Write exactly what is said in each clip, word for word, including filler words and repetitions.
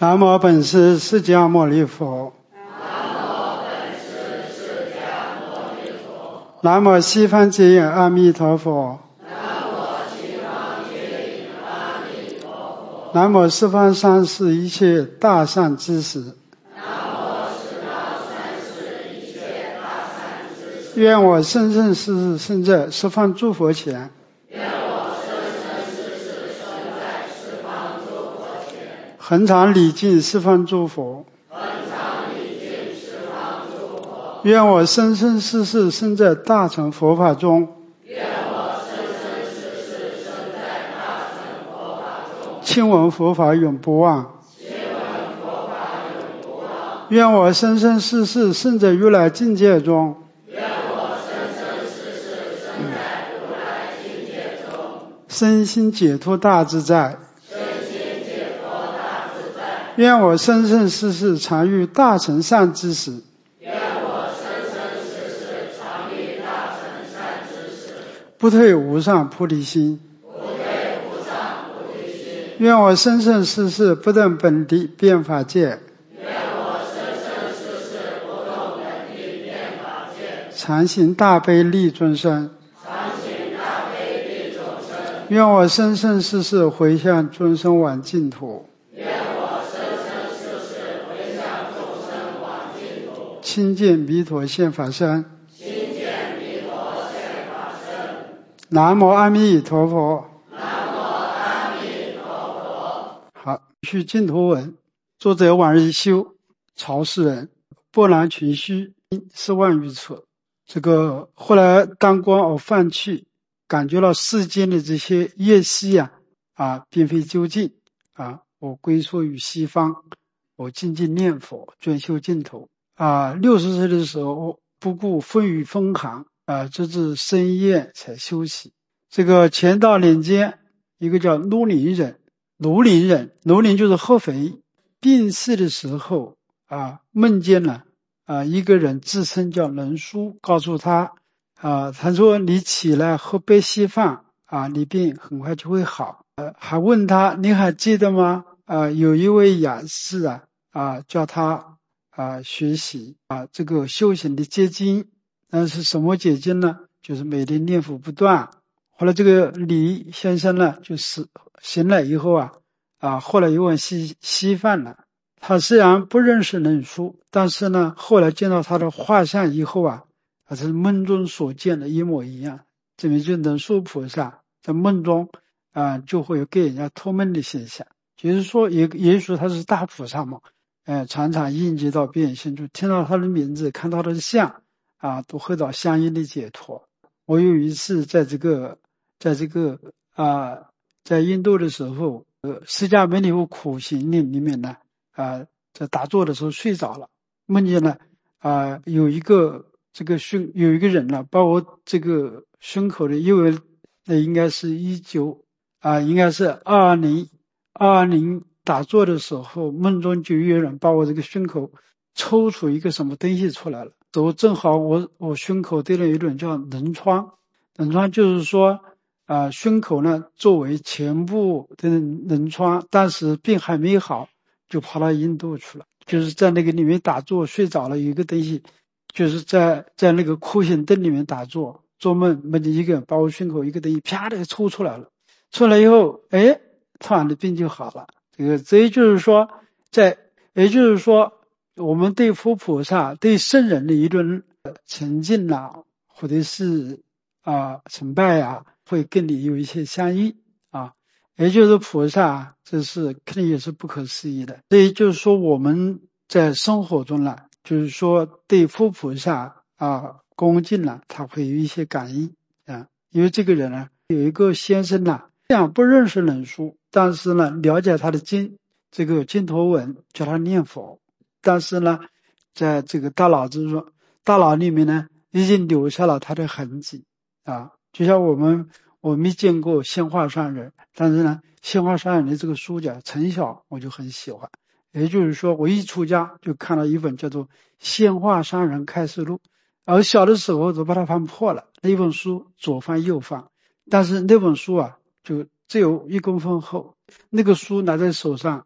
南无本师释迦牟尼佛。 南无本师释迦牟尼佛。 南无西方极乐阿弥陀佛。 南无西方极乐阿弥陀佛。 南无十方三世一切大善知识。 南无十方三世一切大善知识。 愿我生生世世生在十方诸佛前。 愿我生生世世生在十方诸佛前。 恒常礼敬十方诸佛。 恒常礼敬十方诸佛。 愿我生生世世生在大乘佛法中。 愿我生生世世生在大乘佛法中。 亲闻佛法永不忘。 亲闻佛法永不忘。 愿我生生世世生在如来境界中。 愿我生生世世生在如来境界中。 身心解脱大自在。 身心解脱大自在。 愿我生生世世常遇大乘善知识。 愿我生生世世常遇大乘善知识。 不退无上菩提心。 不退无上菩提心。 愿我生生世世不动本地变法界。 愿我生生世世不动本地变法界。 常行大悲利众生。 常行大悲利众生。 愿我生生世世回向众生往净土。 愿我生生世世回向众生往净土。 亲见弥陀现法身。 亲见弥陀现法身。 南无阿弥陀佛。 南无阿弥陀佛。 好，续净土文。作者往日修，曹氏人，波兰群须四万余尺。这个后来当官而放弃，感觉到世间的这些业息啊啊并非究竟啊，我归宿于西方，我精进念佛，专修净土啊。六十岁的时候，不顾风雨风寒啊，直至深夜才休息。这个乾道年间，一个叫卢林人，卢林人，卢林就是合肥，病逝的时候啊，梦见了啊一个人自称叫能叔，告诉他啊，他说你起来喝杯稀饭啊，你病很快就会好。呃，还问他你还记得吗？啊，有一位雅士啊啊叫他啊学习啊这个修行的结晶。那是什么结晶呢？就是每天念佛不断。后来这个李先生呢，就是醒了以后啊啊，后来有碗稀稀饭了。他虽然不认识能叔，但是呢，后来见到他的画像以后啊，他是梦中所见的一模一样。这边就能叔菩萨在梦中啊，就会有给人家托梦的现象。就是说也，也许他是大菩萨嘛，呃，常常应接到别人心中，听到他的名字，看到他的像啊，都会到相应的解脱。我有一次在这个，在这个啊，在印度的时候，呃，释迦牟尼佛苦行里里面呢，啊，在打坐的时候睡着了，梦见了啊，有一个这个胸有一个人呢，把我这个胸口的，因为那应该是一九啊，应该是二零二零打坐的时候，梦中就有人把我这个胸口抽出一个什么东西出来了。我正好我我胸口得了一种叫脓疮，脓疮就是说啊、呃，胸口呢作为前部的脓疮，但是病还没好，就跑到印度去了。就是在那个里面打坐睡着了，有一个东西就是在在那个哭行灯里面打坐做梦，梦见一个人把我胸口一个东西啪的抽出来了，出来以后，哎，突然的病就好了。这个这也就是说，在也就是说。我们对佛菩萨、对圣人的一种崇敬啊，或者是啊崇拜啊，会跟你有一些相应啊。也就是菩萨，这是肯定也是不可思议的。所以就是说我们在生活中呢，就是说对佛菩萨啊恭敬呢，他会有一些感应啊。因为这个人呢，有一个先生呢，这样不认识能书，但是呢了解他的经这个经陀文，叫他念佛。但是呢，在这个大脑之中，大脑里面呢，已经留下了他的痕迹啊。就像我们我没见过鲜花上人，但是呢，鲜花上人的这个书架，从小我就很喜欢。也就是说，我一出家就看了一本叫做《鲜花上人开示录》，而小的时候就把它翻破了，那本书左翻右翻，但是那本书啊，就只有一公分厚，那个书拿在手上。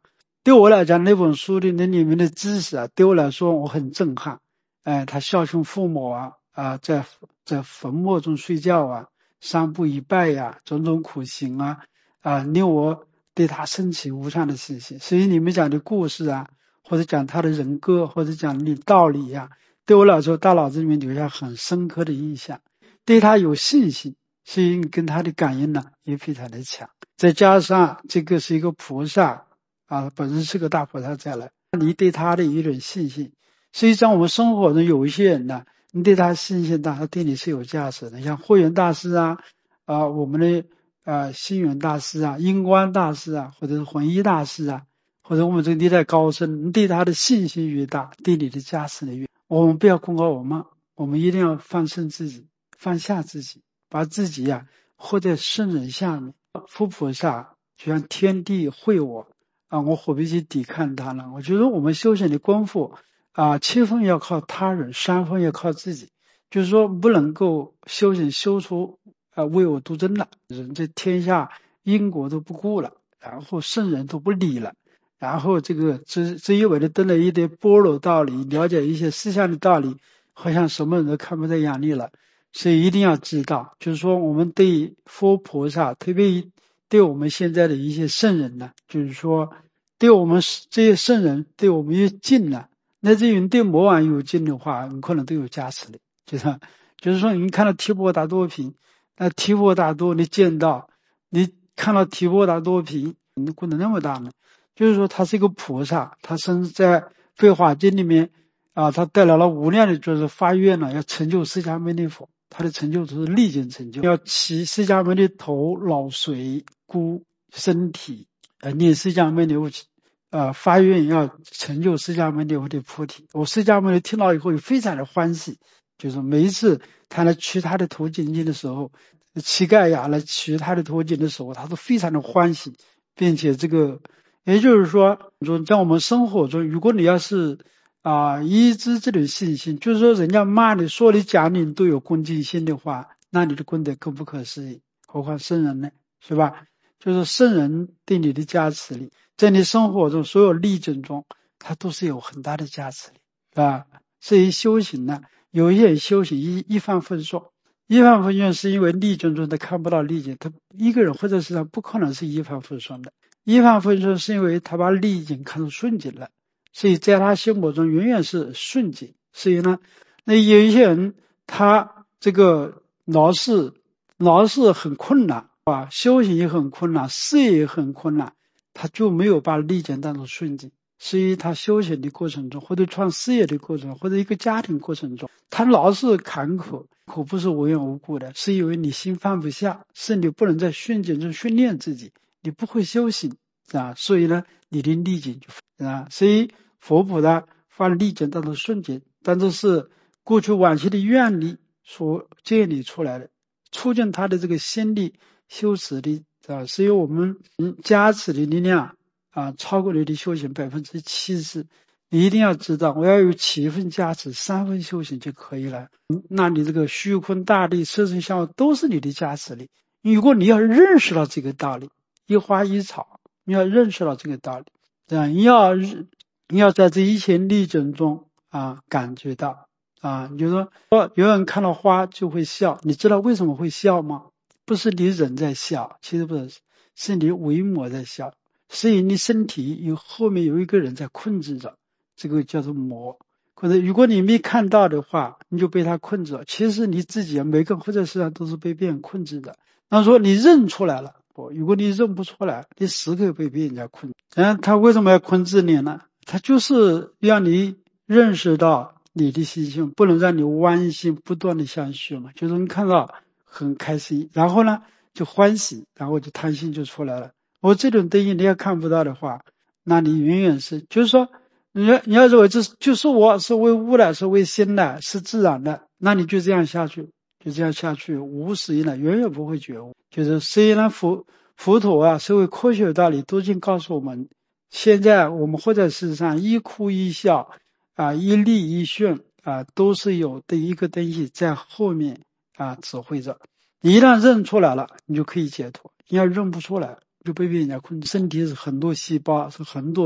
对我来讲，那本书的那里面的知识啊，对我来说我很震撼。哎，他孝顺父母啊，啊，在在坟墓中睡觉啊，三步一拜呀、啊，种种苦行啊，啊，令我对他升起无上的信心。所以你们讲的故事啊，或者讲他的人格，或者讲的道理呀、啊，对我来说，大脑子里面留下很深刻的印象，对他有信心，所以跟他的感应呢也非常的强。再加上这个是一个菩萨啊，本身是个大菩萨再来，你对他的一种信心。实际上我们生活中有一些人呢，你对他信心大，他对你是有价值的。像慧远大师啊，啊我们的啊心远大师啊，印光大师啊，或者是弘一大师啊，或者我们这个历代高僧，你对他的信心越大，对你的加持的越。我们不要功高我慢，我们一定要放生自己，放下自己，把自己呀、啊、活在圣人下面。佛菩萨就像天地会我啊，我何必去抵抗他呢？我觉得我们修行的功夫啊，七分要靠他人，三分要靠自己。就是说，不能够修行修出啊唯我独尊了，人这天下因果都不顾了，然后圣人都不理了，然后这个只只一味的登了一堆般若道理，了解一些思想的道理，好像什么人都看不在眼里了。所以一定要知道，就是说我们对佛菩萨，特别对我们现在的一些圣人呢，就是说对我们这些圣人对我们越近了，乃至于对魔王有近的话，你可能都有加持力。就是就是说，你看到提婆达多品，那提婆达多你见到，你看到提婆达多品，你功德那么大呢？就是说他是一个菩萨，他甚至在废话经里面啊，他带来了无量的就是发愿了，要成就释迦牟尼佛。他的成就都是历经成就，要起释迦牟尼头脑髓骨身体，呃，念释迦牟尼佛，呃，发愿要成就释迦牟尼佛的菩提。我释迦牟尼听到以后也非常的欢喜，就是每一次他来取他的头颈经的时候，乞丐呀来取他的头颈的时候，他都非常的欢喜，并且这个，也就是说，说在我们生活中，如果你要是啊，一直这种信心，就是说人家骂你说你讲你都有恭敬心的话，那你的功德更不可思议，何况圣人呢，是吧？就是圣人对你的加持力，在你生活中所有历程中，它都是有很大的加持力，是吧？所以修行呢，有一些人修行一一帆风顺，一帆风顺是因为历程中他看不到历境，他一个人或者是他不可能是一帆风顺的，一帆风顺是因为他把历境看成顺境了。所以在他心目中永远是顺境。所以呢，那有一些人他这个老是老是很困难啊，修行也很困难，事业也很困难，他就没有把历境当作顺境。所以他修行的过程中，或者创事业的过程中，或者一个家庭过程中，他老是坎坷，可不是无缘无故的，是因为你心放不下，是你不能在顺境中训练自己，你不会修行啊，所以呢，你的历境就啊，所以佛菩萨把历境当作顺境，但这是过去往期的愿力所建立出来的，促进他的这个心力修持力啊，所以我们加持的力量啊，超过你的修行百分之七十。你一定要知道，我要有七分加持，三分修行就可以了。那你这个虚空大力、色身相都是你的加持力。如果你要认识到这个道理，一花一草，你要认识到这个道理，这样你要你要在这一切历程中啊感觉到啊，你就说有人看到花就会笑，你知道为什么会笑吗？不是你人在笑，其实不是，是你为魔在笑，所以你身体有后面有一个人在控制着，这个叫做魔。或者如果你没看到的话，你就被他控制了。其实你自己每个人活在世上都是被别人控制的。那说你认出来了，如果你认不出来，你时刻被别人家控制。嗯，他为什么要控制你呢？他就是让你认识到你的心性，不能让你弯心不断的相续嘛。就是你看到很开心，然后呢就欢喜，然后就贪心就出来了。我这种东西你要看不到的话，那你永远是，就是说你要你要认为这就是我是为物的，是为心的，是自然的，那你就这样下去，就这样下去，无始以来永远不会觉悟。就是虽然佛佛陀啊，社会科学的道理都已经告诉我们，现在我们活在世上，一哭一笑啊，一利一顺啊，都是有的一个东西在后面啊指挥着。你一旦认出来了，你就可以解脱；你要认不出来，就被别人家控制。身体是很多细胞，是很多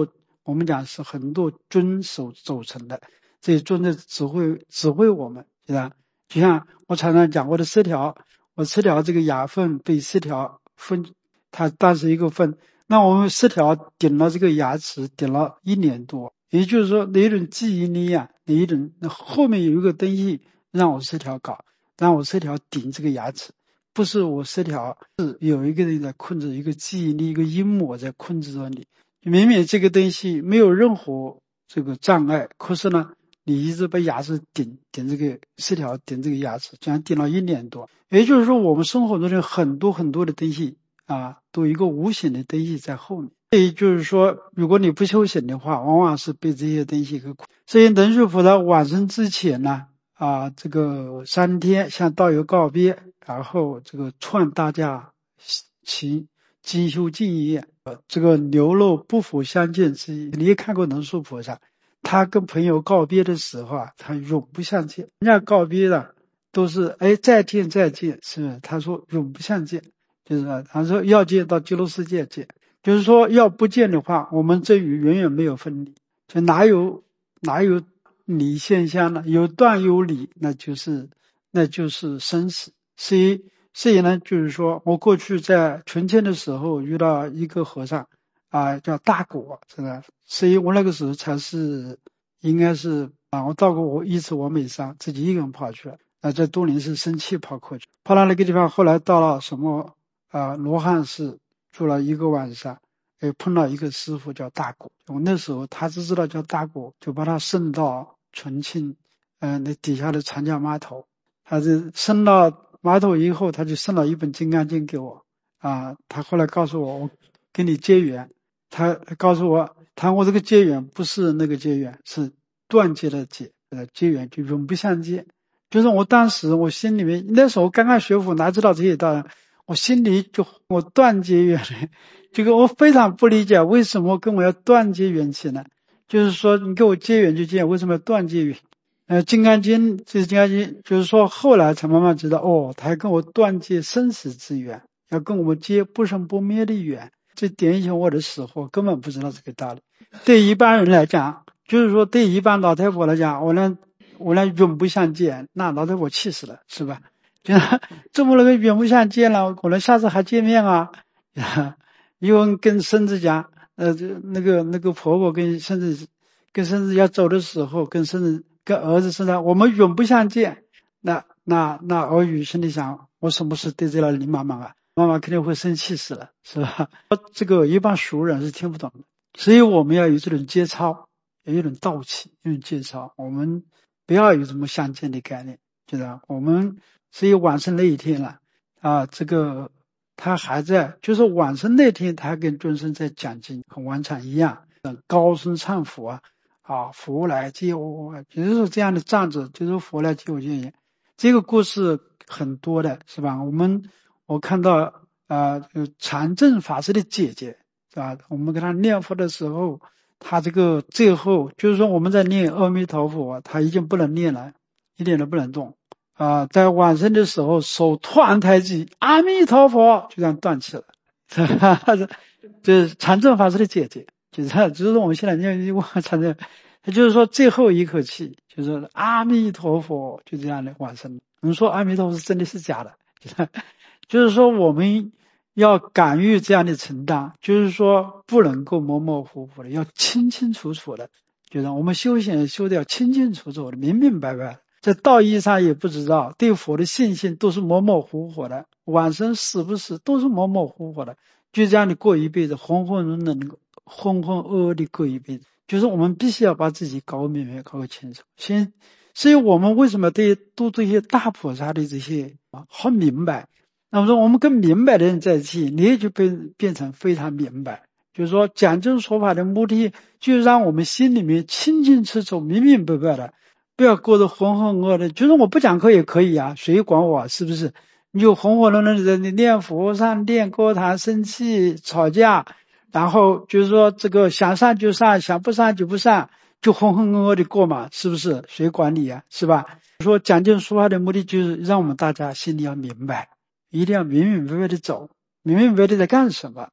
我们讲是很多尊所组成的，这些尊的指挥指挥我们，是吧？就像我常常讲，我的失调，我失调这个牙缝被失调分，它当时一个分，那我们失调顶了这个牙齿顶了一年多，也就是说那一种记忆力啊，那一种那后面有一个东西让我失调搞，让我失调顶这个牙齿，不是我失调，是有一个人在控制，一个记忆力，一个阴谋在控制着你。明明这个东西没有任何这个障碍，可是呢，你一直把牙齿顶顶这个失调顶这个牙齿，竟然顶了一年多。也就是说，我们生活中的很多很多的东西啊，都有一个无形的东西在后面。也就是说，如果你不修行的话，往往是被这些东西给。所以文殊菩萨往生之前呢，啊，这个三天向道友告别，然后这个劝大家行精修净业。这个流露不复相见之意。你也看过文殊菩萨，他跟朋友告别的时候啊，他永不相见。人家告别的都是哎再见再见，是不是？他说永不相见，就是他说要见到极乐世界见，就是说要不见的话，我们这与远远没有分离，就哪有哪有离现象呢？有断有离，那就是那就是生死。所以所以呢，就是说我过去在存签的时候遇到一个和尚啊，叫大果，是吧？所以我那个时候才是应该是啊，我到过我一次我美山自己一个人跑去了啊，在都灵寺生气跑过去，跑到那个地方，后来到了什么啊罗汉寺住了一个晚上，哎碰到一个师傅叫大果，我那时候他只知道叫大果，就把他送到重庆嗯、呃、那底下的长江码头，他是送到码头以后，他就送了一本《金刚经》给我啊。他后来告诉我，我跟你结缘。他告诉我，他我这个结缘不是那个结缘，是断绝的结，呃，结缘就永不相见。就是我当时我心里面，那时候刚刚学佛，哪知道这些道理，我心里就我断绝缘了。这个我非常不理解，为什么跟我要断绝缘起呢？就是说你跟我结缘就结缘，为什么要断绝缘？呃，《金刚经》这《金刚经》，就是说后来才慢慢知道，哦，他要跟我断绝生死之缘，要跟我们结不生不灭的缘。这点醒我的时候，根本不知道这个道理。对一般人来讲，就是说对一般老太婆来讲，我呢我呢永不相见，那老太婆气死了，是吧？就这么那个永不相见了，可能下次还见面啊。因为跟孙子讲，呃，那个那个婆婆跟孙子跟孙子要走的时候，跟孙子。跟儿子身上，我们永不相见。那那那儿女心里想，我什么事对这了林妈妈啊？妈妈肯定会生气死了，是吧？这个一般熟人是听不懂的，所以我们要有这种节操，有一种道气，一种节操。我们不要有什么相见的概念，知道？我们所以晚上那一天了啊，这个他还在，就是晚上那天他跟尊生在讲经，和往常一样，高声唱佛啊。啊，佛来接我，就是这样的站着，就是佛来接我见言。这个故事很多的，是吧？我们我看到啊，禅正法师的姐姐，是吧？我们给他念佛的时候，他这个最后就是说我们在念阿弥陀佛，他已经不能念了，一点都不能动啊。在晚上的时候，手突然抬起，阿弥陀佛，就这样断气了。这是禅正法师的姐姐。就是就是我们现在念往常的，他就是说最后一口气，就是阿弥陀佛，就这样的往生。我们说阿弥陀佛是真的是假的，就是说我们要敢于这样的承担，就是说不能够模模糊糊的，要清清楚楚的，就是我们修行修的要清清楚楚的，明明白白。在道义上也不知道，对佛的信心都是模模糊糊的，往生死不死都是模模糊糊的，就这样的过一辈子，浑浑沌沌的。浑浑噩噩的过一辈子，就是我们必须要把自己搞明白、搞清楚。先，所以我们为什么对读这些大菩萨的这些啊很明白？那么说，我们跟明白的人在一起，你也就变变成非常明白。就是说，讲经说法的目的，就是让我们心里面清清楚楚、明明白白的，不要过得浑浑噩噩的。就是我不讲课也可以啊，谁管我？是不是？你就浑浑噩噩的念佛、上殿、歌坛、生气、吵架。然后就是说这个想上就上，想不上就不上，就浑浑噩噩的过嘛，是不是？谁管你啊？是吧？说讲经说法的目的就是让我们大家心里要明白，一定要明明白白的走，明明白白的在干什么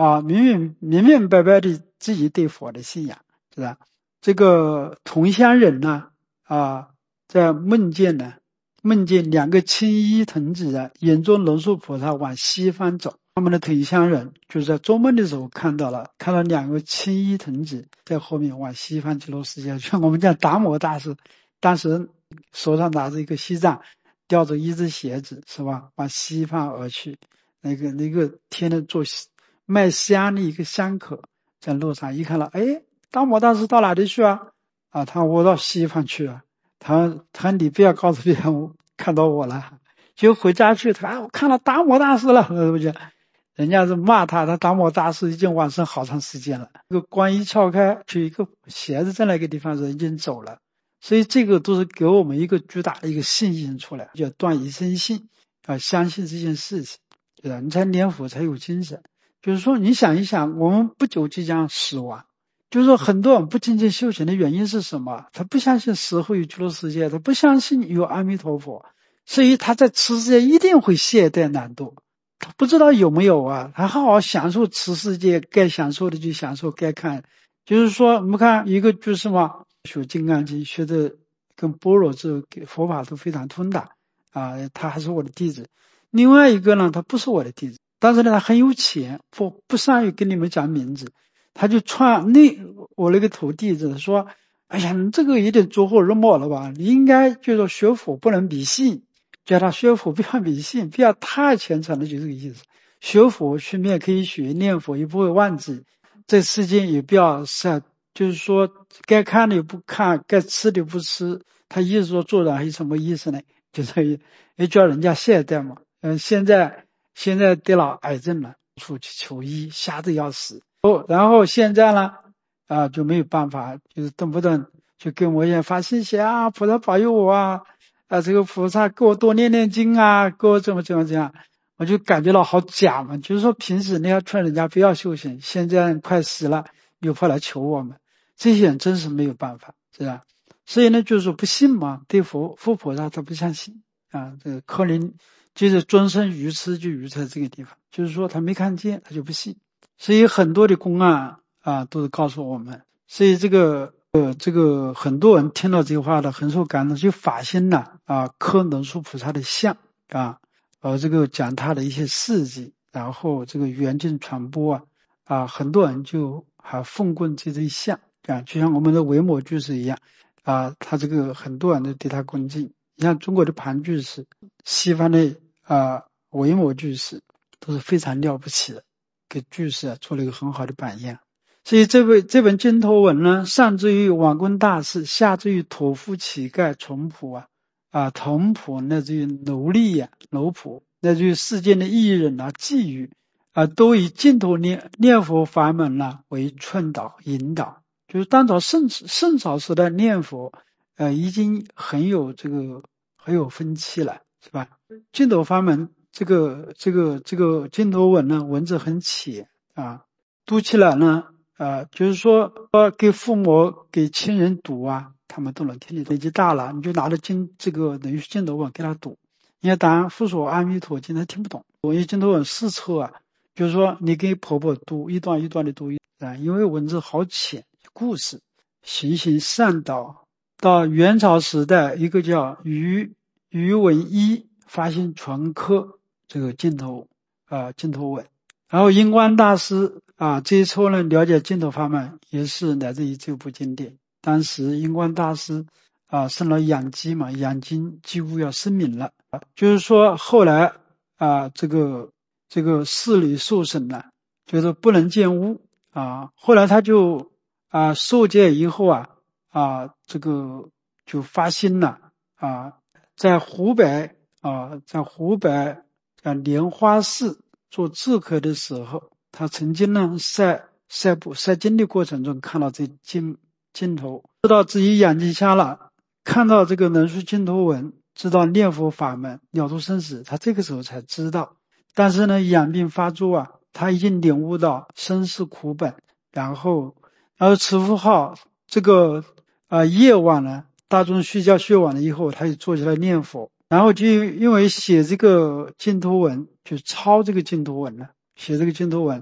啊，明明明明白白的自己对佛的信仰，是吧？这个同乡人呢，啊，在梦见呢，梦见两个青衣童子啊，引着龙树菩萨往西方走。他们的同乡人就在做梦的时候看到了，看到两个青衣童子在后面往西方极乐世界去。我们讲达摩大师，当时手上拿着一个西藏，吊着一只鞋子，是吧？往西方而去。那个那个天天做卖香的一个香客，在路上一看到，哎，达摩大师到哪里去啊？啊，他我到西方去了。他他你不要告诉别人我看到我了。就回家去，他啊，我看到达摩大师了，是不是？人家是骂他，他达摩大师已经往生好长时间了。这个光一敲开，就一个鞋子在那个地方，人已经走了。所以这个都是给我们一个巨大的一个信心出来，叫断一生信啊，相信这件事情，对吧？你才念佛才有精神。就是说，你想一想，我们不久即将死亡，就是说很多人不精进修行的原因是什么？他不相信死后有极乐世界，他不相信有阿弥陀佛，所以他在此世界一定会懈怠懒惰。他不知道有没有啊，他好好享受此世界，该享受的就享受，该看。就是说，我们看一个就是嘛，学金刚经学的跟般若智佛法都非常通达啊，他还是我的弟子。另外一个呢，他不是我的弟子，但是呢，他很有钱，不不善于跟你们讲名字，他就传那我那个徒弟子说，哎呀，你这个有点走火入魔了吧？你应该就是说学佛不能迷信。叫他学佛不要迷信，不要太虔诚的，就这个意思。学佛学面可以学，念佛也不会忘记。这世间也不要是，就是说该看的不看，该吃的不吃。他意思说做人还有什么意思呢？就是也叫人家懈怠嘛。嗯、呃，现在现在得了癌症了，出去求医，吓得要死。哦，然后现在呢，啊、呃、就没有办法，就是动不动就跟我也发信息啊，菩萨保佑我啊。啊，这个菩萨给我多念念经啊，给我怎么怎么怎样，我就感觉到好假嘛。就是说平时你要劝人家不要修行，现在快死了又跑来求我们，这些人真是没有办法，是吧？所以呢，就是说不信嘛，对佛佛菩萨他不相信啊。这个可能就是终身愚痴，就愚痴在这个地方，就是说他没看见，他就不信。所以很多的公案啊，都是告诉我们，所以这个。呃，这个很多人听到这句话的很受感动，就发心了啊，刻龙树菩萨的像啊，呃，这个讲他的一些事迹，然后这个圆镜传播啊啊，很多人就还奉供这这一像啊，就像我们的维摩居士一样啊，他这个很多人都对他恭敬，你像中国的庞居士，西方的啊维摩居士都是非常了不起的，给居士啊做了一个很好的榜样。所以这本这本经头文呢，上至于王公大士，下至于土夫乞丐淳朴啊啊童仆，乃至于奴隶呀、奴仆，乃至于世间的艺人啊、妓女啊，都以净土念念佛法门呢、啊、为劝导引导。就是当朝圣圣朝时代念佛，呃，已经很有这个很有风气了，是吧？净土法门这个这个这个经头文呢，文字很浅啊，读起来呢。呃，就是说，呃，给父母、给亲人读啊，他们都能听得懂。年纪大了，你就拿着经这个等于经头文给他读。你看，当然复说阿弥陀经他听不懂，我一经头文四册啊，就是说你给婆婆读一段一段的读啊，因为文字好浅，故事循循善导。到元朝时代，一个叫于于文一发行全科这个经头啊经头文，然后印光大师。啊，这一撮呢，了解净土法门也是来自于这部经典。当时印光大师啊生了养鸡嘛，养鸡几乎要生命了，啊、就是说后来啊这个这个视力受损了，就是不能见物啊。后来他就啊受戒以后啊啊这个就发心了啊，在湖北啊在湖北啊莲花寺做智客的时候。他曾经呢晒晒布晒经的过程中看到这镜镜头，知道自己眼睛瞎了，看到这个能书镜头文，知道念佛法门了脱生死，他这个时候才知道。但是呢眼病发作啊，他已经领悟到生死苦本，然后然后持符号这个呃夜晚呢大众睡觉睡晚了以后，他就坐起来念佛，然后就因为写这个镜头文就抄这个镜头文了。写这个镜头文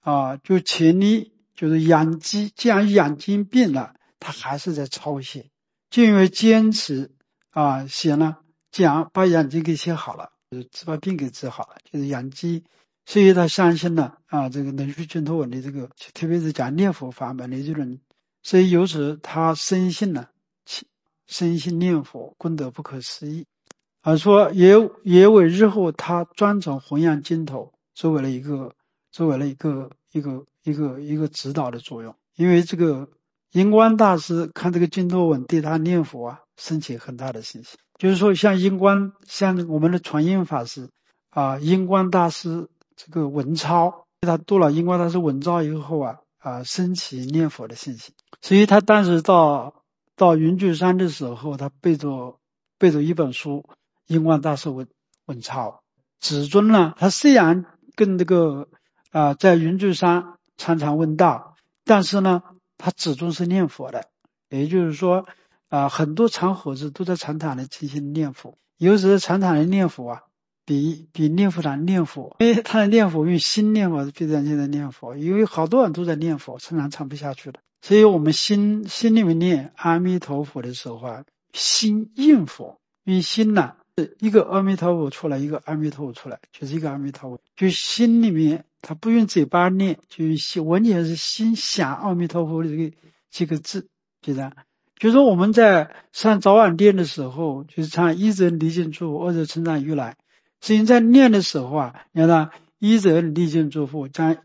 啊，就前列就是眼疾，既然眼睛病了，他还是在抄写，就因为坚持啊写呢，讲把眼睛给写好了，就是把病给治好了，就是眼疾，所以他相信了啊这个能续净土文的这个，特别是讲念佛法门的这种，所以由此他深信了，深信念佛功德不可思议，而说也也为日后他专程弘扬经头作为了一个作为了一个一个一个一个指导的作用。因为这个印光大师看这个净土文对他念佛啊升起很大的信心，就是说像印光像我们的传印法师啊，印光大师这个文钞，他读了印光大师文钞以后啊啊升起念佛的信心，所以他当时到到云居山的时候，他背着背着一本书印光大师文文钞。至尊呢，他虽然跟这个啊、呃、在云居山常常问道，但是呢他至尊是念佛的，也就是说啊、呃、很多长和子都在禅堂里进行念佛，有时禅堂里念佛啊比比念佛堂念佛，因为他的念佛用心念佛比咱现在念佛，因为好多人都在念佛，常常唱不下去的，所以我们心心里面念阿弥陀佛的时候啊，心应佛，因为心呢一个阿弥陀佛出来，一个阿弥陀佛出来，就是一个阿弥陀佛，就心里面他不用嘴巴念，就是心完全是心想阿弥陀佛的这个这个字，记得。就是说我们在上早晚殿的时候，就是唱一者离境诸佛，二者称赞如来。所以在念的时候啊，你看他一者离境诸佛，将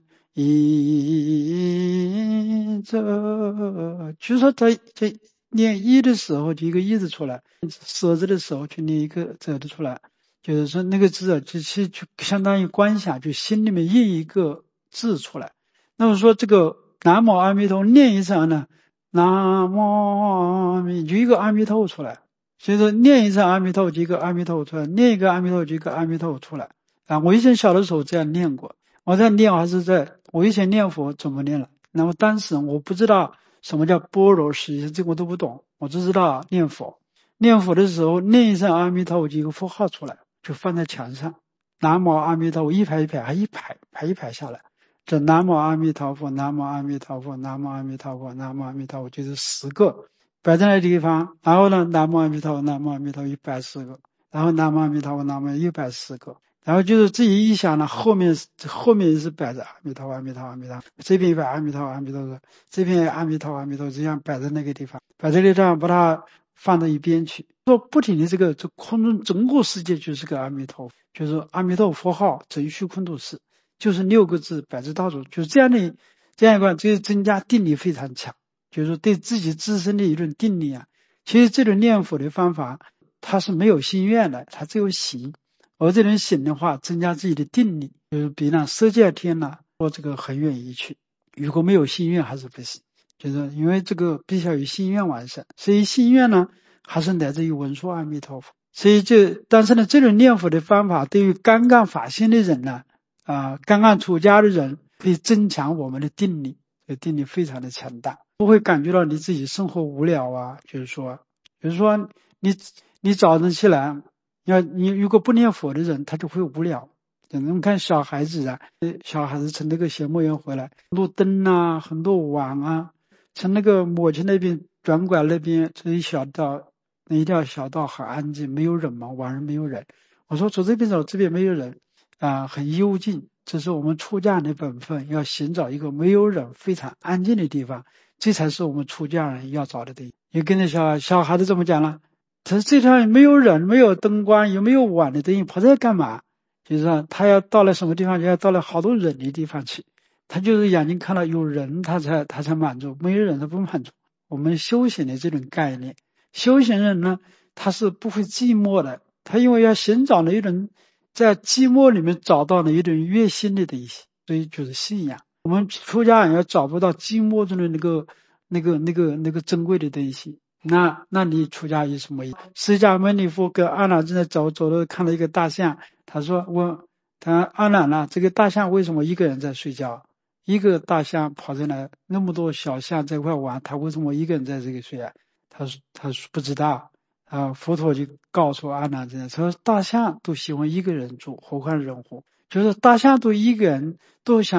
一者，就是说在在念一的时候就一个一字出来，舍字的时候就念一个者的出来，就是说那个字啊，就其实就相当于观想，就心里面印一个字出来。那么说这个南无阿弥陀念一声呢，南无阿弥就一个阿弥陀出来，所以说念一声阿弥陀就一个阿弥陀出来，念一个阿弥陀就一个阿弥陀出来啊。我以前小的时候这样念过，我在念还是在我以前念佛怎么念了，那么当时我不知道什么叫般若实际这个我都不懂，我只知道念佛，念佛的时候念一声阿弥陀就一个符号出来，就放在墙上，南无阿弥陀佛一排一排还一排排一排下来，这南无阿弥陀佛，南无阿弥陀佛，南无阿弥陀佛，南无阿弥陀佛，就是十个摆在那个地方。然后呢，南无阿弥陀佛，南无阿弥陀佛一百四个，然后南无阿弥陀佛，南无一百四个。然后就是自己一想呢，后面后面是摆着阿弥陀佛，阿弥陀佛，阿弥陀佛，这边摆阿弥陀佛，阿弥陀佛，这边阿弥陀佛，阿弥陀佛，这样摆在那个地方，摆在那地方把它放到一边去，说不停的这个这空中整个世界就是个阿弥陀佛，就是阿弥陀佛号真虚空度世。就是六个字百字道主，就是这样的这样一个，这增加定力非常强，就是说对自己自身的一种定力啊。其实这种念佛的方法，它是没有心愿的，它只有行。而这种行的话，增加自己的定力，就是比那色界天呢，说这个很远一去。如果没有心愿还是不行，就是因为这个必须要有心愿完成，所以心愿呢还是来自于文殊阿弥陀佛。所以这但是呢，这种念佛的方法对于刚刚发心的人呢。啊，刚刚出家的人可以增强我们的定力，这定力非常的强大，不会感觉到你自己生活无聊啊。就是说，比如说你你早晨起来，要你如果不念佛的人，他就会无聊。我们看小孩子啊，小孩子从那个小牧园回来，很多灯啊，很多网啊，从那个母亲那边转拐那边这一小道，那一条小道很安静，没有人嘛，晚上没有人。我说走这边走，这边没有人。啊，很幽静，这是我们出家人的本分，要寻找一个没有人、非常安静的地方，这才是我们出家人要找的地方。也跟着小小孩子这么讲了，他说这地方没有人，没有灯光，也没有网的灯，你跑这干嘛？就是说他要到了什么地方，就要到了好多人的地方去，他就是眼睛看到有人，他才他才满足，没有人他不满足。我们修行的这种概念，修行人呢，他是不会寂寞的，他因为要寻找的一种。在寂寞里面找到了一种悦心的东西，所以就是信仰。我们出家人要找不到寂寞中的那个、那个、那个、那个珍贵的东西，那那你出家有什么意义？释迦牟尼佛跟阿难正在走，走了看到一个大象，他说：“我，他阿难啊，这个大象为什么一个人在睡觉？一个大象跑进来，那么多小象在一块玩，他为什么一个人在这里睡啊？”他说：“他说不知道。”啊，佛陀就告诉阿难这样说，大象都喜欢一个人住，何况人活？就是大象都一个人都想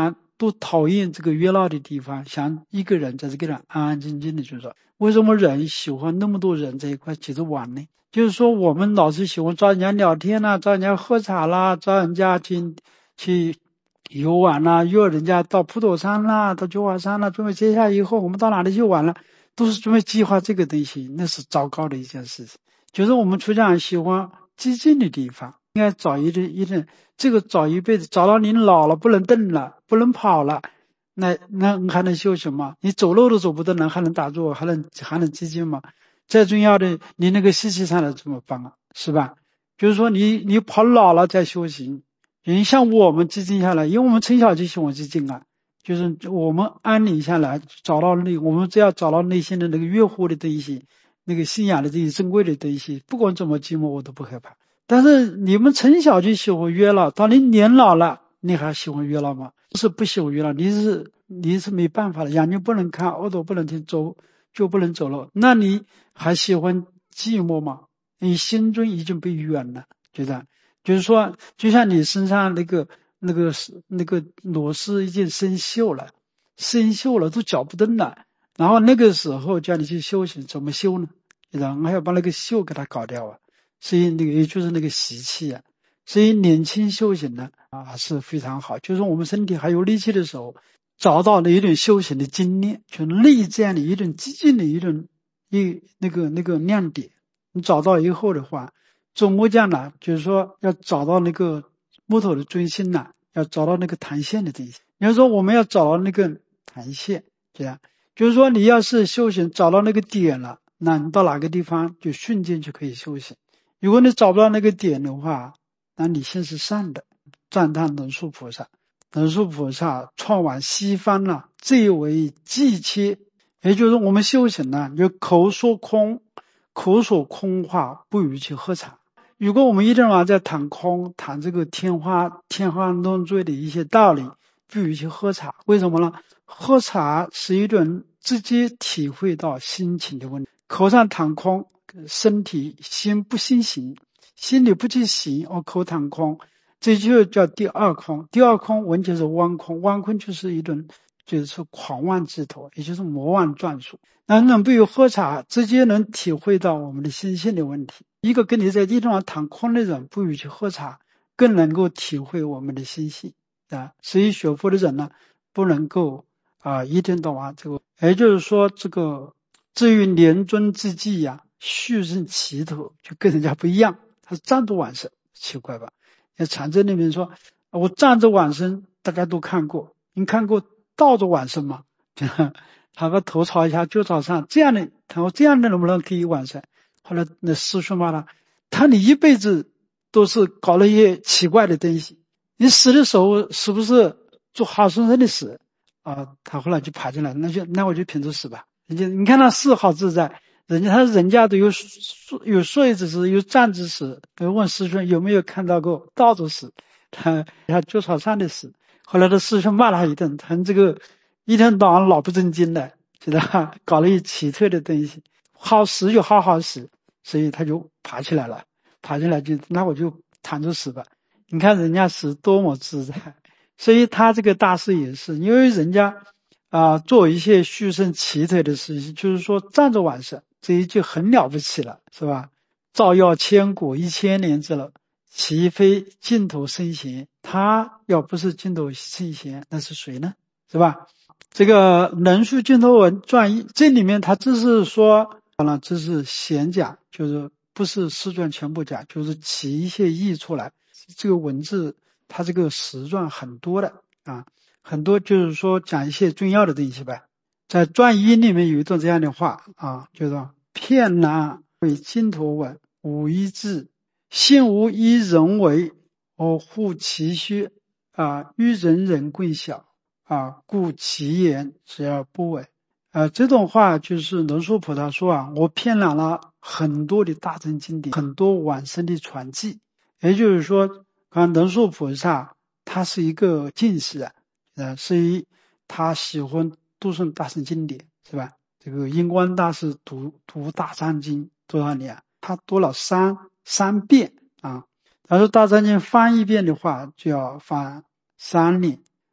都讨厌这个热闹的地方，想一个人在这个人安安静静的去做。为什么人喜欢那么多人在一块接着玩呢？就是说我们老是喜欢找人家聊天啦，找人家喝茶啦，找人家去去游玩啦，约人家到普陀山啦，到九华山啦，准备接下来以后我们到哪里去玩了，都是准备计划这个东西，那是糟糕的一件事情。就是我们出家人喜欢寂静的地方，应该找一点一点，这个找一辈子，找到你老了不能动了，不能跑了，那那你还能修行吗？你走路都走不动了，还能打坐，还能还能寂静吗？最重要的，你那个息息上来怎么办啊？是吧？就是说你你跑老了再修行，人像我们寂静下来，因为我们从小就喜欢寂静啊，就是我们安宁下来，找到那我们只要找到内心的那个悦乎的东西，那个信仰的这些珍贵的东西，不管怎么寂寞我都不害怕。但是你们从小就喜欢热闹，当你年老了，你还喜欢热闹吗？不是不喜欢热闹，你是你是没办法的，眼睛不能看，耳朵不能听，走就不能走了，那你还喜欢寂寞吗？你心中已经被远了，觉得就是说，就像你身上那个那个那个螺丝已经生锈了，生锈了都搅不动了，然后那个时候叫你去修行，怎么修呢？然后还要把那个锈给它搞掉啊，所以那个也就是那个习气啊，所以年轻修行呢啊是非常好，就是我们身体还有力气的时候，找到了一种修行的经验，就内在的一种激进的一种一那个那个亮点，你找到以后的话，做木匠呢，就是说要找到那个木头的中心呢，要找到那个弹线的东西。你要说我们要找到那个弹线，这样就是说你要是修行找到那个点了，那你到哪个地方就瞬间就可以修行。如果你找不到那个点的话，那你心是善的。赞叹龙树菩萨，龙树菩萨创往西方呢，最为寂切，也就是我们修行呢，就口说空，口说空话，不与其喝茶。如果我们一天晚上在谈空，谈这个天花天花乱坠的一些道理，不与其喝茶。为什么呢？喝茶是一种直接体会到心情的问题。口上谈空，身体心不心行，心里不去行，而口谈空，这就叫第二空。第二空完全是妄空，妄空就是一种就是狂妄之徒，也就是魔妄转述。那能不有喝茶，直接能体会到我们的心性的问题。一个跟你在地上谈空的人，不与去喝茶，更能够体会我们的心性啊。所以学佛的人呢，不能够啊一天到晚这个，也就是说这个至于年尊之际呀、啊，续生奇头就跟人家不一样，他是站着往生，奇怪吧？在禅宗里面说，我站着往生，大家都看过，你看过倒着往生吗？他把头朝下，脚朝上，这样的，他说这样的能不能可以往生？后来那师兄骂他，他你一辈子都是搞了一些奇怪的东西，你死的时候是不是做好生生的死啊？他后来就爬进来，那就那我就凭着死吧。人家你看他死好自在，人家他人家都有有睡着死，有站着死。问师兄有没有看到过倒着死？他他脚朝上的死。后来的师兄骂他一顿，他这个一天到晚老不正经的，知道搞了一奇特的东西，好死就好好死，所以他就爬起来了，爬起来就那我就躺着死吧。你看人家死多么自在，所以他这个大师也是，因为人家啊、呃、做一些虚生奇特的事情，就是说站着往生，这一句很了不起了，是吧？照耀千古一千年之了，岂非净土圣贤？他要不是净土圣贤，那是谁呢？是吧？这个能述净土文传译，这里面他只是说了，这是闲讲，就是不是诗传全部讲，就是起一些意出来。这个文字它这个实传很多的啊，很多就是说讲一些重要的东西呗。在传译里面有一段这样的话啊，就是说片南为净土文，无一字，信无一人为，而护其虚啊，与人人共晓啊，故其言只而不伪。啊，这种话就是龙树菩萨说啊，我骗览了很多的大乘经典，很多往生的传记。也就是说，看龙树菩萨他是一个进士啊，呃，所以他喜欢读诵大乘经典，是吧？这个印光大师读读大藏经多少年？他读了三三遍啊。他说大藏经翻一遍的话就要翻三年，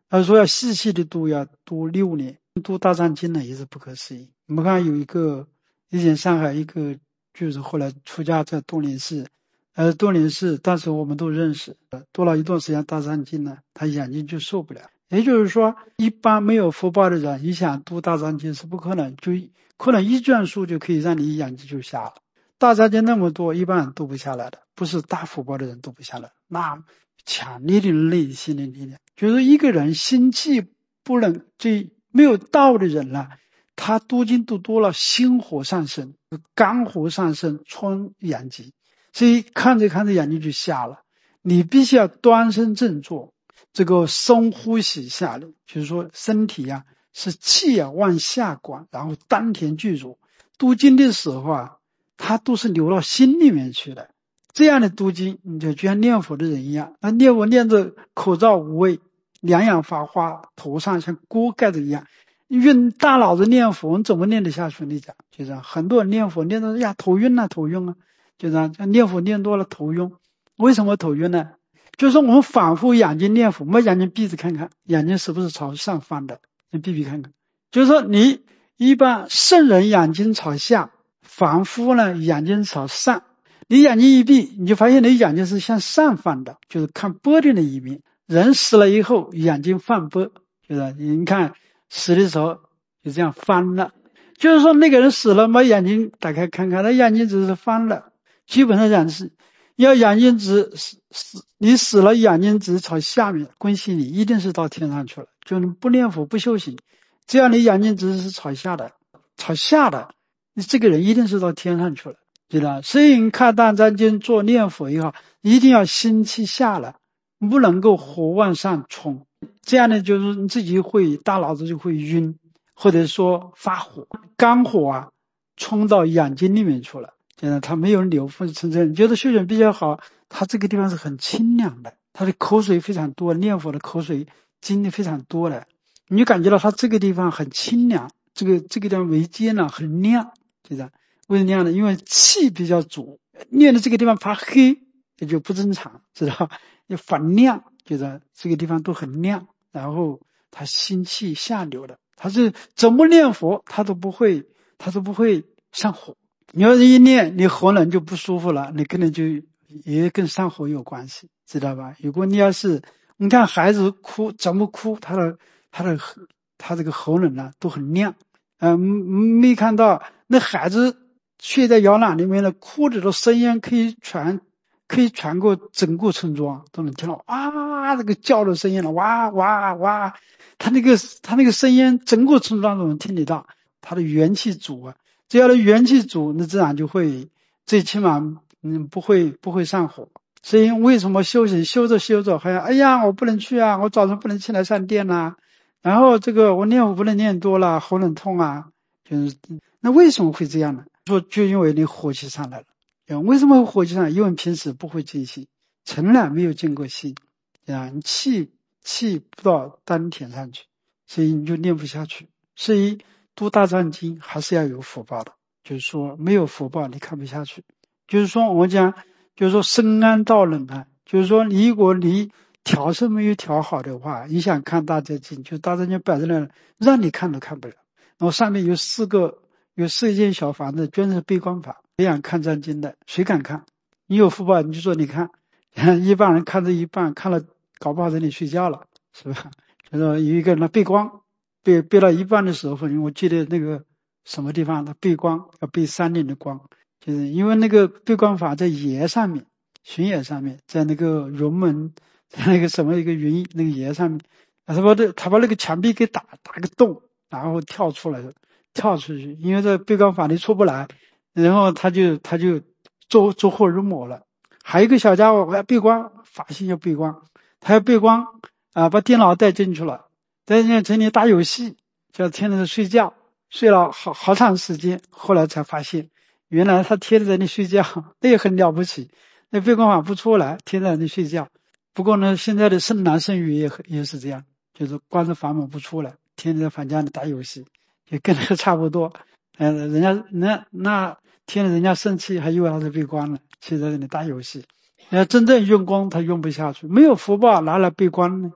他说要细细的读，要读六年，读大藏经呢也是不可思议。我们看有一个以前上海一个就是后来出家在东林寺，呃东林寺当时我们都认识，读了一段时间大藏经呢，他眼睛就受不了。也就是说，一般没有福报的人，你想读大藏经是不可能，就可能一卷书就可以让你眼睛就瞎了。大藏经那么多，一般人读不下来的，不是大福报的人读不下来，那强烈的内心的力量，就是一个人心气不能，这没有道的人呢，他读经读多了，心火上升，肝火上升，冲眼睛，所以看着看着眼睛就瞎了。你必须要端身正坐，这个深呼吸下来，就是说身体啊是气啊往下管，然后丹田具足。读经的时候啊，它都是流到心里面去的。这样的读经，你就就像念佛的人一样，那念佛念着口罩无味，两眼发花，头上像锅盖着一样。用大脑子念佛，你怎么念得下去？你讲就这样，很多人念佛念到呀头晕啊头晕啊，就这样，念佛念多了头晕。为什么头晕呢？就是说我们反复眼睛念佛，我们眼睛闭着看看，眼睛是不是朝上翻的？你闭闭看看。就是说你一般圣人眼睛朝下，凡夫呢眼睛朝上。你眼睛一闭，你就发现你眼睛是向上翻的，就是看波的那一面。人死了以后，眼睛翻波，就是你看死的时候就这样翻了。就是说那个人死了，把眼睛打开看看，他眼睛只是翻了。基本上讲是，要眼睛只死，你死了眼睛只朝下面，恭喜你，一定是到天上去了。就你不念佛不修行，只要你眼睛只是朝下的，朝下的，你这个人一定是到天上去了。对吧？所以你看大藏经做念佛也好，一定要心气下来，不能够火往上冲，这样呢就是你自己会大脑子就会晕，或者说发火，肝火啊冲到眼睛里面去了，现在他没有流风成这，你觉得修行比较好，他这个地方是很清凉的，他的口水非常多，念佛的口水经历非常多的，你就感觉到他这个地方很清凉，这个这个地方眉间呢很亮，就这样。为什么样呢？因为气比较足，念的这个地方发黑也就不正常，知道？要反亮，就是这个地方都很亮，然后他心气下流的，他是怎么念佛他都不会，他都不会上火。你要是一念你喉咙就不舒服了，你可能就也跟上火有关系，知道吧？如果你要是你看孩子哭怎么哭，他的他的他这个喉咙呢都很亮，嗯、呃，没看到那孩子睡在摇篮里面的哭着的声音可以传，可以传过整个村庄，都能听到啊，这个叫的声音了，哇哇哇，他那个他那个声音整个村庄都能听得到，他的元气足啊，只要的元气足，那自然就会，最起码嗯不会不会上火。所以为什么修行修着修着好像哎呀我不能去啊，我早上不能起来上殿啊，然后这个我念我不能念多了，喉咙痛啊，就是那为什么会这样呢？说就因为你火气上来了。为什么火气上来？因为平时不会静心，从来没有静过心啊，你气气不到丹田上去，所以你就念不下去。所以读大藏经还是要有福报的，就是说没有福报你看不下去。就是说我讲，就是说深谙道冷啊，就是说你如果你调色没有调好的话，你想看大藏经，就大藏经摆在那让你看都看不了。然后上面有四个有四间小房子，专是背光法，这样看藏经的，谁敢看？你有福报你就说你看，一般人看着一半，看了搞不好在那里睡觉了，是吧？就是有一个人背光，背背到一半的时候，我记得那个什么地方他背光要背三年的光，就是因为那个背光法在岩上面，巡野上面，在那个龙门，在那个什么一个云那个岩上面，他把这他把那个墙壁给打打个洞，然后跳出来，跳出去，因为这背光法你出不来，然后他就他就做做火入魔了。还有一个小家伙，我要背光，法性要背光，他要背光啊，把电脑带进去了，在那成天打游戏，就天天睡觉，睡了好好长时间，后来才发现，原来他天天在那睡觉，那也很了不起。那背光法不出来，天天在那睡觉。不过呢，现在的剩男剩女也也是这样，就是关着房门不出来，天天在房间里打游戏，也跟那个差不多。呃，人家那那天天人家生气，还以为他是背光了，其实在那里打游戏。要真正用功，他用不下去，没有福报，哪来背光呢？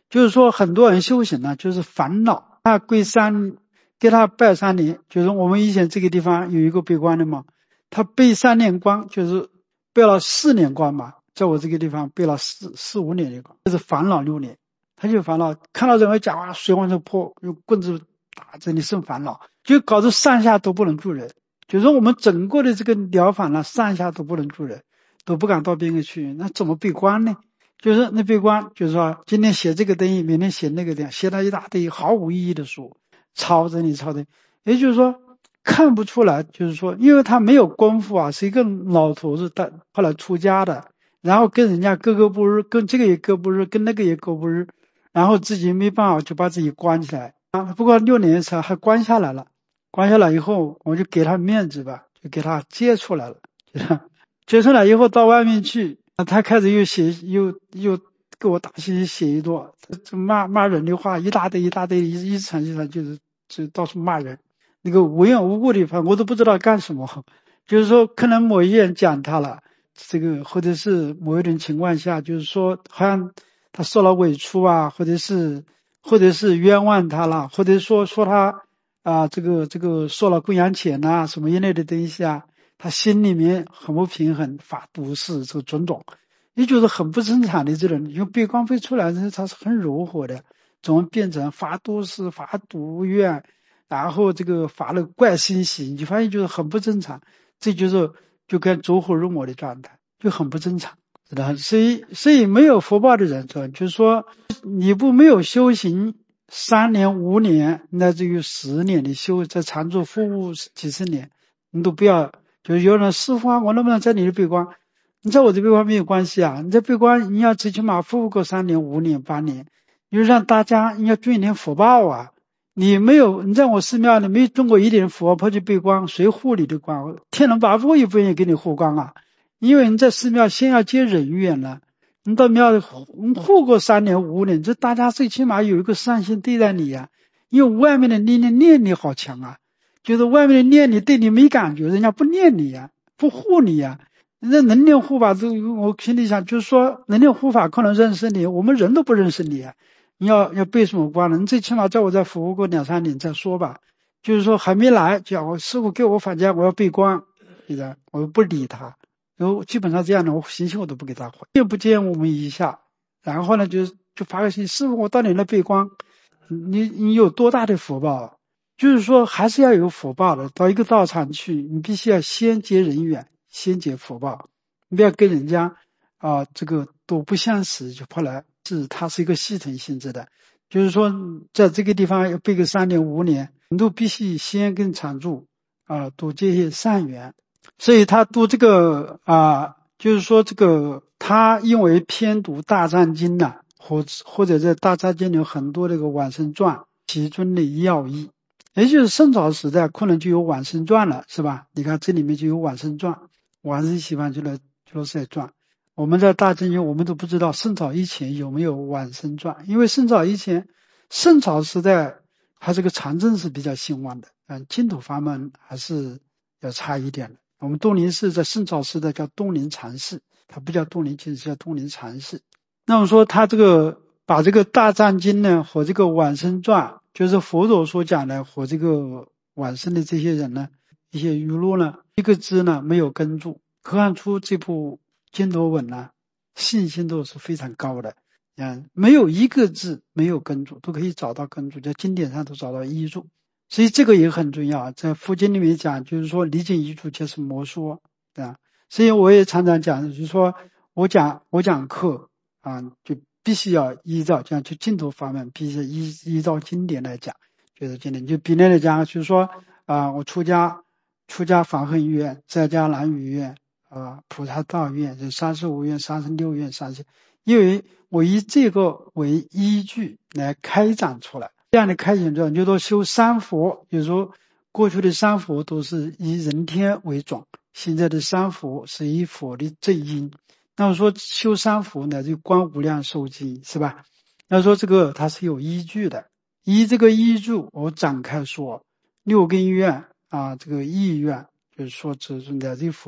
就是说很多人修行呢，就是烦恼，他归山，给他拜三年，就是我们以前这个地方有一个闭关的嘛，他背三年光，就是背了四年光嘛，在我这个地方背了四四五年的光，就是烦恼六年，他就烦恼，看到人会讲话，水往上泼，用棍子打这里生烦恼，就搞得上下都不能住人。就是说我们整个的这个疗法呢，上下都不能住人，都不敢到边个去，那怎么闭关呢？就是那闭关，就是说今天写这个东西，明天写那个东西，写了一大堆毫无意义的书，抄这里抄的，也就是说看不出来，就是说因为他没有功夫啊，是一个老头子，他后来出家的，然后跟人家格格不入，跟这个也格不入，跟那个也格不入，然后自己没办法就把自己关起来啊。不过六年的时候还关下来了，关下来以后我就给他面子吧，就给他接出来了，接出来以后到外面去。他开始又写，又又给我打信息写一段，就骂骂人的话一大堆一大堆，一一场一场就是就到处骂人，那个无缘无故的，反正我都不知道干什么。就是说，可能某一人讲他了，这个或者是某一种情况下，就是说好像他受了委屈啊，或者是或者是冤枉他了，或者说说他啊这个这个收了供养钱呐、啊、什么一类的东西啊。他心里面很不平衡，发毒誓这个种种，也就是很不正常的这种。因为闭关飞出来的他是很柔和的，怎么变成发毒誓、发毒愿，然后这个发了怪心喜，你发现就是很不正常。这就是就跟走火入魔的状态，就很不正常，知道？所以所以没有福报的人，就是说你不没有修行三年、五年，乃至于十年的修，在常住服务几十年，你都不要。就是有人师父啊，我能不能在你的闭关？你在我的闭关没有关系啊，你在闭关你要最起码服务个三年、五年、八年，你就让大家你要种一点福报啊。你没有，你在我寺庙里没种过一点福报，跑去闭关，谁护你的关？天龙八部也不愿意给你护关啊，因为你在寺庙先要结人缘了，你到庙里护过三年、五年，这大家最起码有一个善心对待你啊，因为外面的力量念力好强啊。就是外面的念你对你没感觉，人家不念你呀、啊，不护你呀、啊。那能量护法都，我心里想就是说，能量护法可能认识你，我们人都不认识你啊。你要要背什么关呢？你最起码在我这服务过两三年再说吧。就是说还没来，讲我师傅给我返家，我要背关，对的，我不理他。然后基本上这样的，我信息我都不给他回，见不见我们一下，然后呢就就发个信息，师傅我到你那背关，你你有多大的福报？就是说还是要有福报的，到一个道场去，你必须要先结人缘，先结福报，你不要跟人家啊这个都不相识就跑来，是它是一个系统性质的，就是说在这个地方要背个三年五年，你都必须先跟常住啊多结些善缘，所以他读这个啊，就是说这个他因为偏读大藏经呐、啊，或或者在大藏经有很多这个往生传，其中的要义。也就是圣朝时代可能就有往生传了，是吧？你看这里面就有往生传，往生西方极乐极乐世界传。我们在大经经我们都不知道圣朝以前有没有往生传，因为圣朝以前圣朝时代还是个禅政是比较兴旺的，嗯，净土法门还是要差一点的。我们东林寺在圣朝时代叫东林禅寺，它不叫东林净寺，叫东林禅寺。那么说他这个把这个大藏经呢和这个往生传，就是佛陀所讲的和这个往生的这些人呢，一些语录呢，一个字呢没有跟住，可看出这部经罗文呢信心度是非常高的，嗯，没有一个字没有跟住，都可以找到跟住，在经典上都找到依注，所以这个也很重要。在佛经里面讲，就是说离经依注皆是魔说，对吧？所以我也常常讲，就是说我讲我讲课啊，就必须要依照这样去净土法门，必须依依照经典来讲，就是经典。就比例来讲，就是说啊，我出家出家法会院，在家南语院啊，菩萨道院，这三十五院、三十六院、三十，因为我以这个为依据来开展出来。这样的开展之后，就说修三佛，就是说过去的三佛都是以人天为准，现在的三佛是以佛的正因。那么说修三福呢，就观无量寿经，是吧？那说这个它是有依据的，依这个依据我展开说六根愿啊，这个意愿就是说这是乃至佛陀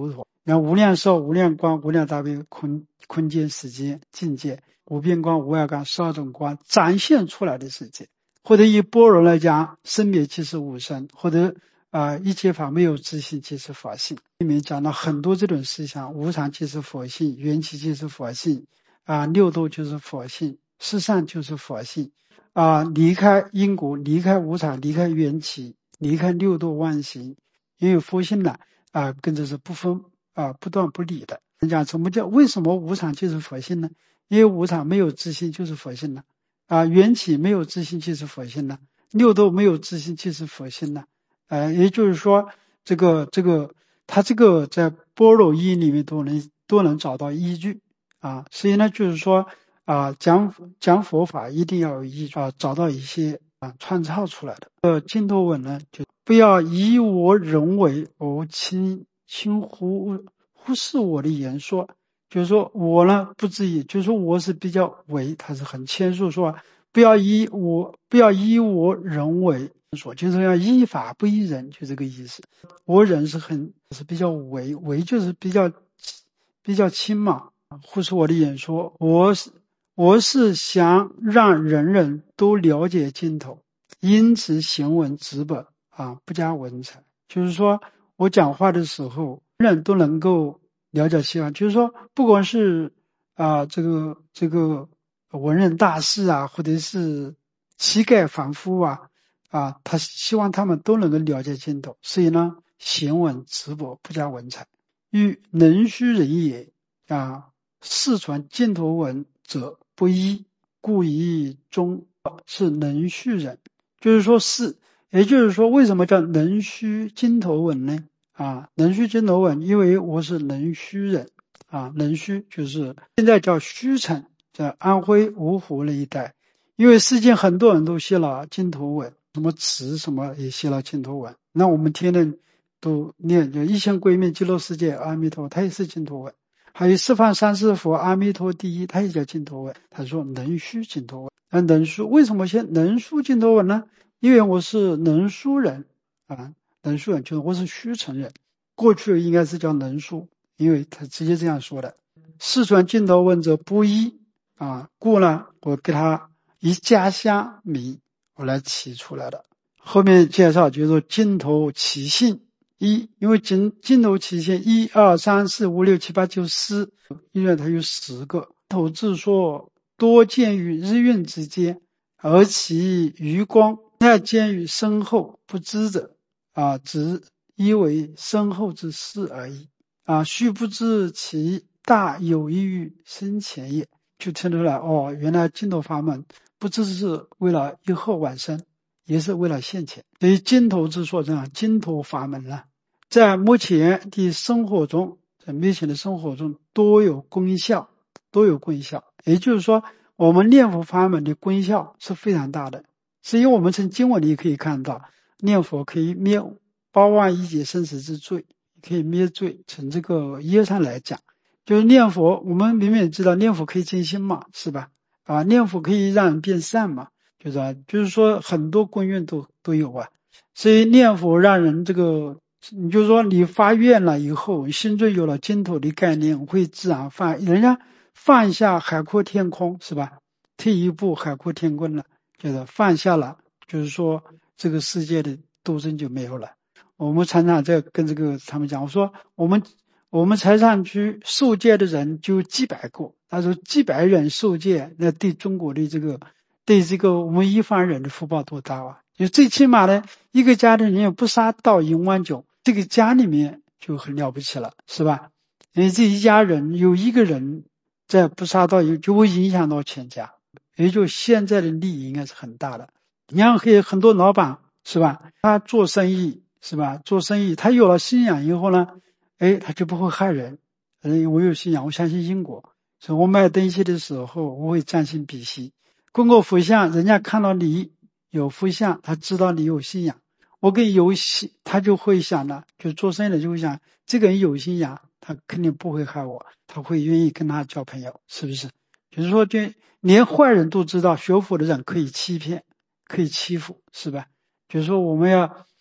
然后无量寿、无量光、无量大悲、空空间、时间、境界、无边光、无碍光十二种光展现出来的世界。或者以般若来讲，生灭即是无生，或者啊、呃、一切法没有自性即是佛性。里面讲了很多这种思想，无常即是佛性，缘起即是佛性啊、呃，六度就是佛性，四善就是佛性啊、呃，离开因果，离开无常，离开缘起，离开六度万行，因为佛性呢啊、呃、跟着是不分啊、呃、不断不离的。人家什么叫为什么无常就是佛性呢？因为无常没有自性就是佛性呢。啊，缘起没有自性就是佛性呢，六度没有自性就是佛性呢。呃，也就是说，这个这个，他这个在般若义里面都能都能找到依据啊。所以呢，就是说啊，讲讲佛法一定要有依据啊，找到一些啊创造出来的。呃，净土文呢，就不要以我人为而轻轻忽忽视我的言说。就是说我呢不至于，就是说我是比较为，他是很谦虚说，不要以我不要以我人为说，就是要依法不依人，就这个意思。我人是很是比较为，为就是比较比较轻嘛。忽视我的演说，我是我是想让人人都了解净土，因此行文直本啊，不加文采。就是说我讲话的时候，人人都能够了解希望，就是说不管是啊这个这个文人大士啊，或者是乞丐凡夫啊啊，他希望他们都能够了解净土，所以呢行文直博，不加文采。欲能虚人也啊，世传净土文者不一，故以中是能虚人。就是说是，也就是说为什么叫能虚净土文呢？啊，能虚净土文，因为我是能虚人啊，能虚就是现在叫虚城，在安徽芜湖那一带，因为世间很多人都写了净土文，什么词什么也写了净土文，那我们天天都念，就一心归命极乐世界阿弥陀，它也是净土文。还有十方三世佛阿弥陀第一，它也叫净土文。他说能虚净土文，那能书为什么先能书净土文呢？因为我是能书人啊。能书人就是我是虚城人，过去应该是叫能书，因为他直接这样说的。世传净土文者不一啊，故呢我给他以家乡名我来起出来的。后面介绍就是说净土起性一，因为净净土起性一二三四五六七八九十，因为它有十个。土自说多见于日运之间，而其余光乃见于身后不知者啊，只以为身后之事而已啊，须不知其大有益于生前也。就听出来哦，原来净土法门不只是为了以后往生，也是为了现前。所以净土之说这样，净土法门呢，在目前的生活中，在目前的生活中都有功效，都有功效。也就是说，我们念佛法门的功效是非常大的。所以我们从经文里可以看到，念佛可以灭八万一劫生死之罪，可以灭罪。从这个业上来讲，就是念佛，我们明明知道念佛可以静心嘛，是吧？啊，念佛可以让人变善嘛，就是啊，就是说很多功用都都有啊。所以念佛让人这个，你就说你发愿了以后，心中有了净土的概念，会自然放，人家放下海阔天空，是吧？退一步海阔天空了，就是放下了，就是说这个世界的斗争就没有了。我们常常在跟这个他们讲，我说我们我们才上去受戒的人就几百个，他说几百人受戒，那对中国的这个对这个我们一方人的福报多大啊！就最起码呢，一个家的人有不杀盗淫妄酒，这个家里面就很了不起了，是吧？因为这一家人有一个人在不杀盗淫，就会影响到全家，也就现在的利益应该是很大的。你像可以很多老板是吧，他做生意是吧，做生意他有了信仰以后呢，哎，他就不会害人。嗯，我有信仰，我相信因果，所以我卖东西的时候我会将心比心，供个佛像，人家看到你有佛像，他知道你有信仰，我跟有信，他就会想了，就做生意的就会想，这个人有信仰，他肯定不会害我，他会愿意跟他交朋友，是不是？就是说，就连坏人都知道，学佛的人可以欺骗，可以欺负，是吧？就是说，我们要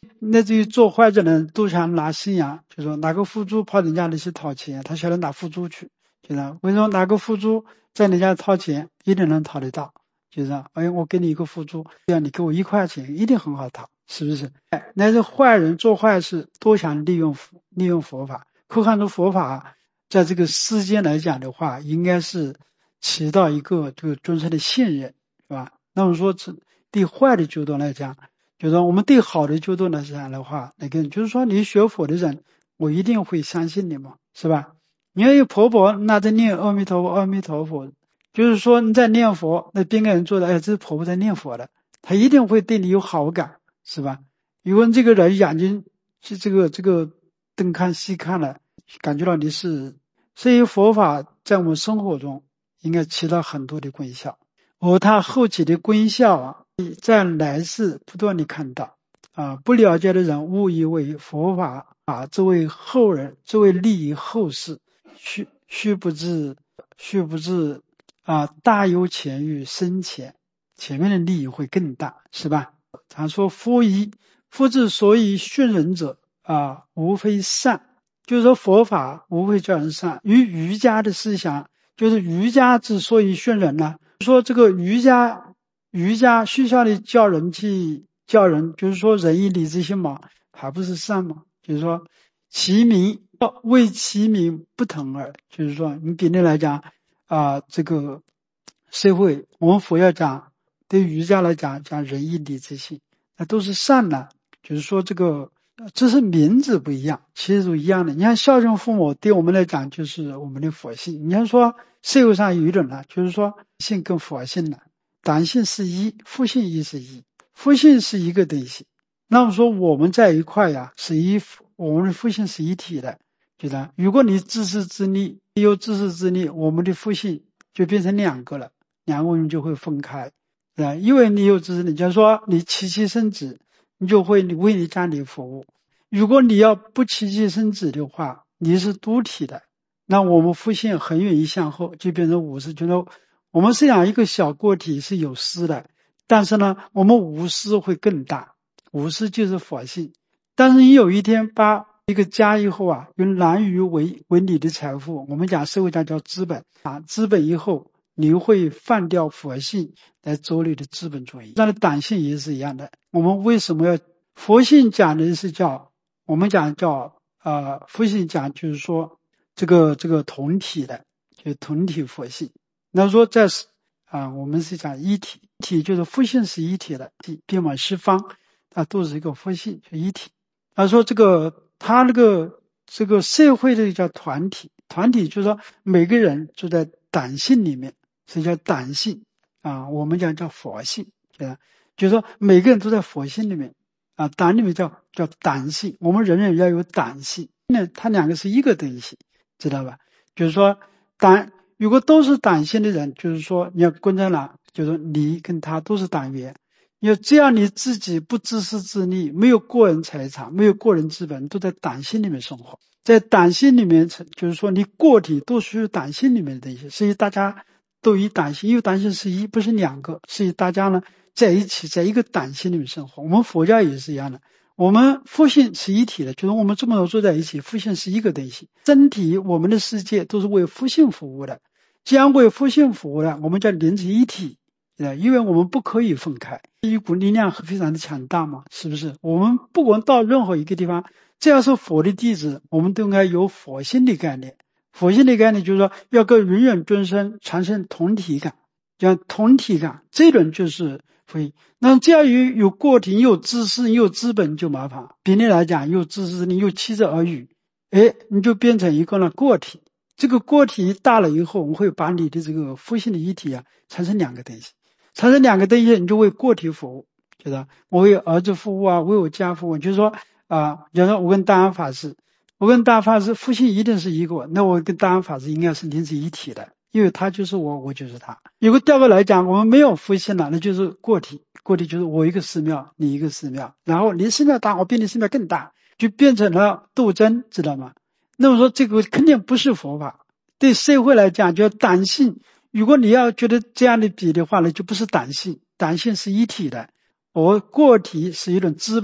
那至于做坏的人都想拿信仰，就说哪个富猪跑人家那去讨钱，他晓得拿富猪去，就是为什么哪个富猪在人家掏钱一定能讨得到，就是哎我给你一个富猪，这样你给我一块钱一定很好讨，是不是？哎，那是坏人做坏事都想利用利用佛法，可看出佛法在这个世间来讲的话，应该是起到一个这个众生的信任，是吧？那么说对坏的角度来讲，就是说我们对好的角度来讲的话，那个就是说你学佛的人，我一定会相信你嘛，是吧？你要有婆婆那在念阿弥陀佛阿弥陀佛，就是说你在念佛，那边个人做的，哎，这是婆婆在念佛的，他一定会对你有好感，是吧？如果这个人眼睛是这个这个东看西看了，感觉到你是，所以佛法在我们生活中应该起到很多的功效，而它后期的功效啊，在来世不断的看到啊，不了解的人误以为佛法啊，作为后人，作为利益后世，须须不知，须不知啊，大有潜于深浅，前面的利益会更大，是吧？他说佛以佛之所以训人者啊，无非善，就是说佛法无非叫人善，与瑜伽的思想，就是瑜伽之所以训人呢，说这个瑜伽瑜伽学校里教人去教人，就是说仁义礼智信嘛，还不是善吗？就是说其名为其名不同耳，就是说你比例来讲啊，这个社会我们佛要讲，对瑜伽来讲讲仁义礼智信，那都是善的，就是说这个这是名字不一样，其实都一样的。你看孝顺父母对我们来讲就是我们的佛性，你看说社会上有一种呢，就是说性跟佛性呢，党性是一，父性亦是一，父性是一个东西。那么说我们在一块呀，是一，我们的父性是一体的，对吧？如果你自私自利，有自私自利，我们的父性就变成两个了，两个人就会分开，对吧？因为你有自私，你就说你妻妻生子，你就会为你家里服务。如果你要不妻妻生子的话，你是独体的，那我们父性很远一向后，就变成无私，就是我们虽然一个小个体是有私的，但是呢，我们无私会更大，无私就是佛性。但是你有一天把一个家以后啊，用男女为为你的财富，我们讲社会上叫资本啊，资本以后你会放掉佛性来走你的资本主义。那的党性也是一样的，我们为什么要佛性讲的是叫我们讲叫呃佛性讲就是说这个这个同体的，就是同体佛性。那说在啊，我们是讲一体，一体就是佛性是一体的，遍满十方，它都是一个佛性，是一体。他说这个他那个这个社会的叫团体，团体就是说每个人就在党性里面，是叫党性啊，我们讲叫佛性，对吧？就是说每个人都在佛性里面啊，党里面叫叫党性，我们人人要有党性，那它两个是一个东西，知道吧？就是说党如果都是党性的人，就是说你要跟着了，就是说你跟他都是党员。要这样你自己不自私自利，没有个人财产，没有个人资本，都在党性里面生活。在党性里面，就是说你个体都属于党性里面的东西，所以大家都以党性，因为党性是一，不是两个，所以大家呢在一起，在一个党性里面生活。我们佛教也是一样的，我们佛性是一体的，就是我们这么多坐在一起，佛性是一个东西，整体我们的世界都是为佛性服务的。既然为佛性服务了，我们叫连成一体。因为我们不可以分开，一股力量非常的强大嘛，是不是？我们不管到任何一个地方，只要是佛的弟子，我们都应该有佛性的概念。佛性的概念就是说要跟芸芸众生产生同体感，讲同体感，这种就是佛性。那这样有有个体，有知识，有资本就麻烦。比例来讲，有知识，你有七字而语，哎，你就变成一个呢个体。这个个体大了以后，我们会把你的这个佛性的一体啊，产生两个东西。产生两个东西，你就为个体服务，觉得我为儿子服务啊，为我家服务，就是说啊，比如说我跟大安法师，我跟大安法师父亲一定是一个，那我跟大安法师应该是连在一体的，因为他就是我，我就是他。如果调过来讲，我们没有父亲了，那就是个体，个体就是我一个寺庙，你一个寺庙，然后你寺庙大，我比你寺庙更大，就变成了斗争，知道吗？那么说这个肯定不是佛法，对社会来讲叫党性。如果你要觉得这样的比的话呢，就不是党性，党性是一体的，而个体是一种资本，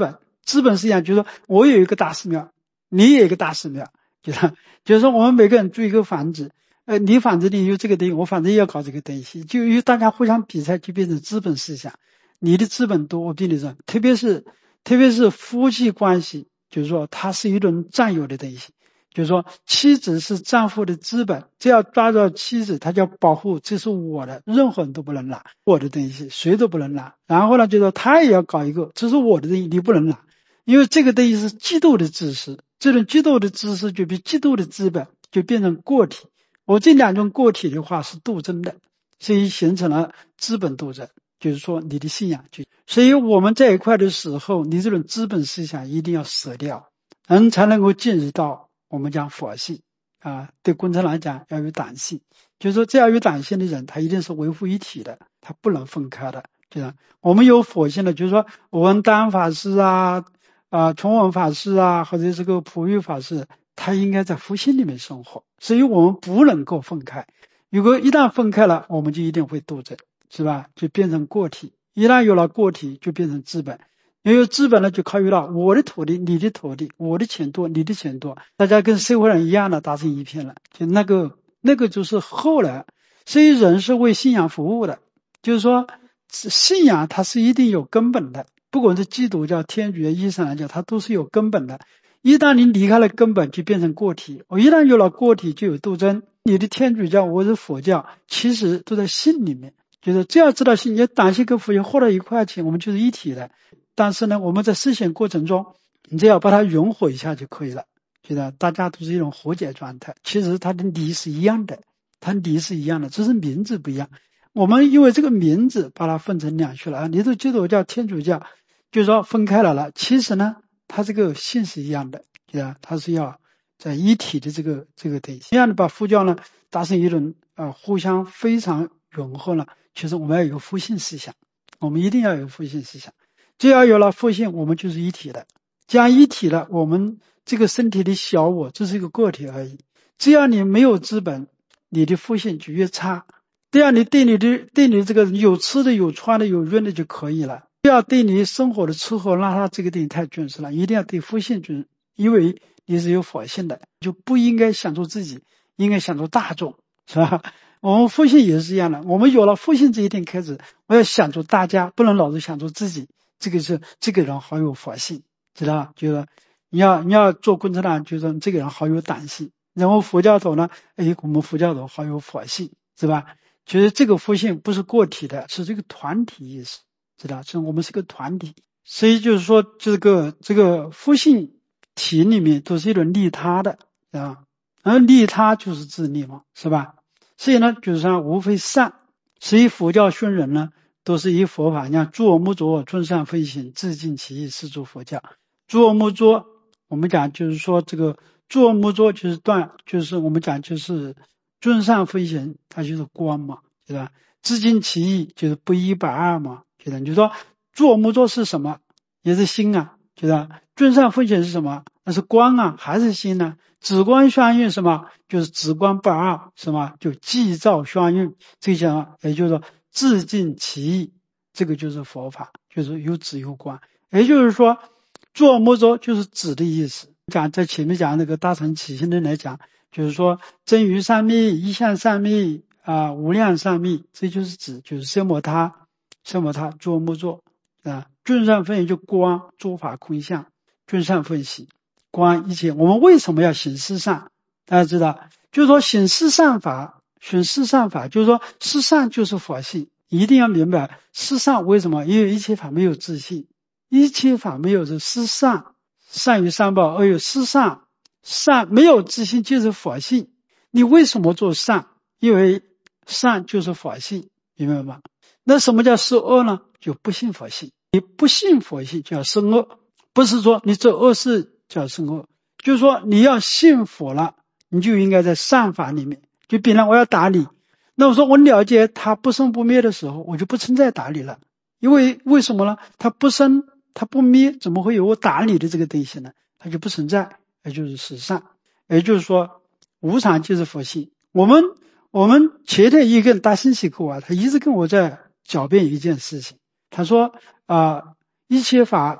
资本思想就是说我有一个大寺庙，你也有一个大寺庙，就是就是说我们每个人租一个房子，呃，你房子里有这个东西，我房子也要搞这个东西，就因为大家互相比赛，就变成资本思想。你的资本多，我比你多，特别是特别是夫妻关系，就是说它是一种占有的东西。就是说妻子是丈夫的资本，只要抓到妻子，他就要保护，这是我的，任何人都不能拿我的东西，谁都不能拿。然后呢，就说他也要搞一个，这是我的东西，你不能拿，因为这个东西是嫉妒的知识，这种嫉妒的知识就比嫉妒的资本就变成个体。我这两种个体的话是斗争的，所以形成了资本斗争，就是说你的信仰就，所以我们在一块的时候，你这种资本思想一定要舍掉，人才能够进入到我们讲佛性啊，对共产党讲要有党性，就是说这样有党性的人，他一定是维护一体的，他不能分开的。就是我们有佛性的，就是说文丹法师啊、啊崇文法师啊，或者这个普育法师，他应该在佛性里面生活，所以我们不能够分开。如果一旦分开了，我们就一定会斗争，是吧？就变成个体，一旦有了个体，就变成资本。因为资本呢，就考虑到我的土地、你的土地，我的钱多、你的钱多，大家跟社会上一样的打成一片了。就那个那个就是后来，所以人是为信仰服务的，就是说信仰它是一定有根本的，不管是基督教、天主教、伊斯兰教，它都是有根本的。一旦你离开了根本，就变成个体。我一旦有了个体，就有斗争。你的天主教，我是佛教，其实都在信里面。就是只要知道信，你党性跟佛性合到一块去，我们就是一体的。但是呢，我们在思想过程中，你只要把它融合一下就可以了。觉得大家都是一种和解状态，其实它的理是一样的，它理是一样的，只是名字不一样。我们因为这个名字把它分成两去了啊，你都基督教、天主教，就是说分开了了。其实呢，它这个性是一样的，对吧？它是要在一体的这个这个东西，这样的把佛教呢达成一种呃互相非常融合了。其实我们要有佛性思想，我们一定要有佛性思想。只要有了佛性，我们就是一体的。既然一体了，我们这个身体的小我只是一个个体而已。只要你没有资本，你的佛性就越差。这样你对你的对你这个有吃的、有穿的、有用的就可以了。不要对你生活的吃喝让它这个东西太重视了，一定要对佛性重视，因为你是有佛性的，就不应该想着自己，应该想着大众，是吧？我们佛性也是一样的，我们有了佛性这一点开始，我要想着大家，不能老是想着自己。这个是这个人好有佛性，知道吧？就是你要你要做共产党，就是这个人好有党性。然后佛教徒呢，哎，我们佛教徒好有佛性，是吧？其实这个佛性不是个体的，是这个团体意识，知道？是我们是个团体，所以就是说这个这个佛性体里面都是一种利他的，啊，而利他就是自利嘛，是吧？所以呢，就是说无非善，所以佛教训人呢。都是以佛法，你看诸恶莫作，尊善奉行，自尽其意，是诸佛教。诸恶莫作，我们讲就是说这个诸恶莫作就是断，就是我们讲就是尊善奉行，它就是观嘛，对吧？自尽其意就是不一不二嘛，对吧？你就说诸恶莫作是什么？也是心啊，对吧？尊善奉行是什么？那是观啊，还是心呢？止观相应什么？就是止观不二，什么？就寂照相应，这些也就是说。自尽其意，这个就是佛法，就是有止有观。也就是说，作莫作就是止的意思。讲在前面讲那个大乘起心论来讲，就是说真如三昧、一向三昧啊、无量三昧，这就是止，就是奢摩他、奢摩他作莫作啊。尊善奉行就观诸法空相，尊善奉行观一切。我们为什么要行四善？大家知道，就是说行四善法。选四善法，就是说四善就是佛性，一定要明白四善为什么？因为一切法没有自性，一切法没有这四善，善于三宝，而有四善，善没有自性就是佛性。你为什么做善？因为善就是佛性，明白吗？那什么叫是恶呢？就不信佛性，你不信佛性就要生恶，不是说你做恶事就要生恶，就是说你要信佛了，你就应该在善法里面。就比方我要打你，那我说我了解它不生不灭的时候，我就不存在打你了。因为为什么呢？它不生它不灭，怎么会有我打你的这个东西呢？它就不存在，也就是实善。也就是说无常就是佛性。我们我们前天一个大信息课啊，他一直跟我在狡辩一件事情。他说啊、呃，一切法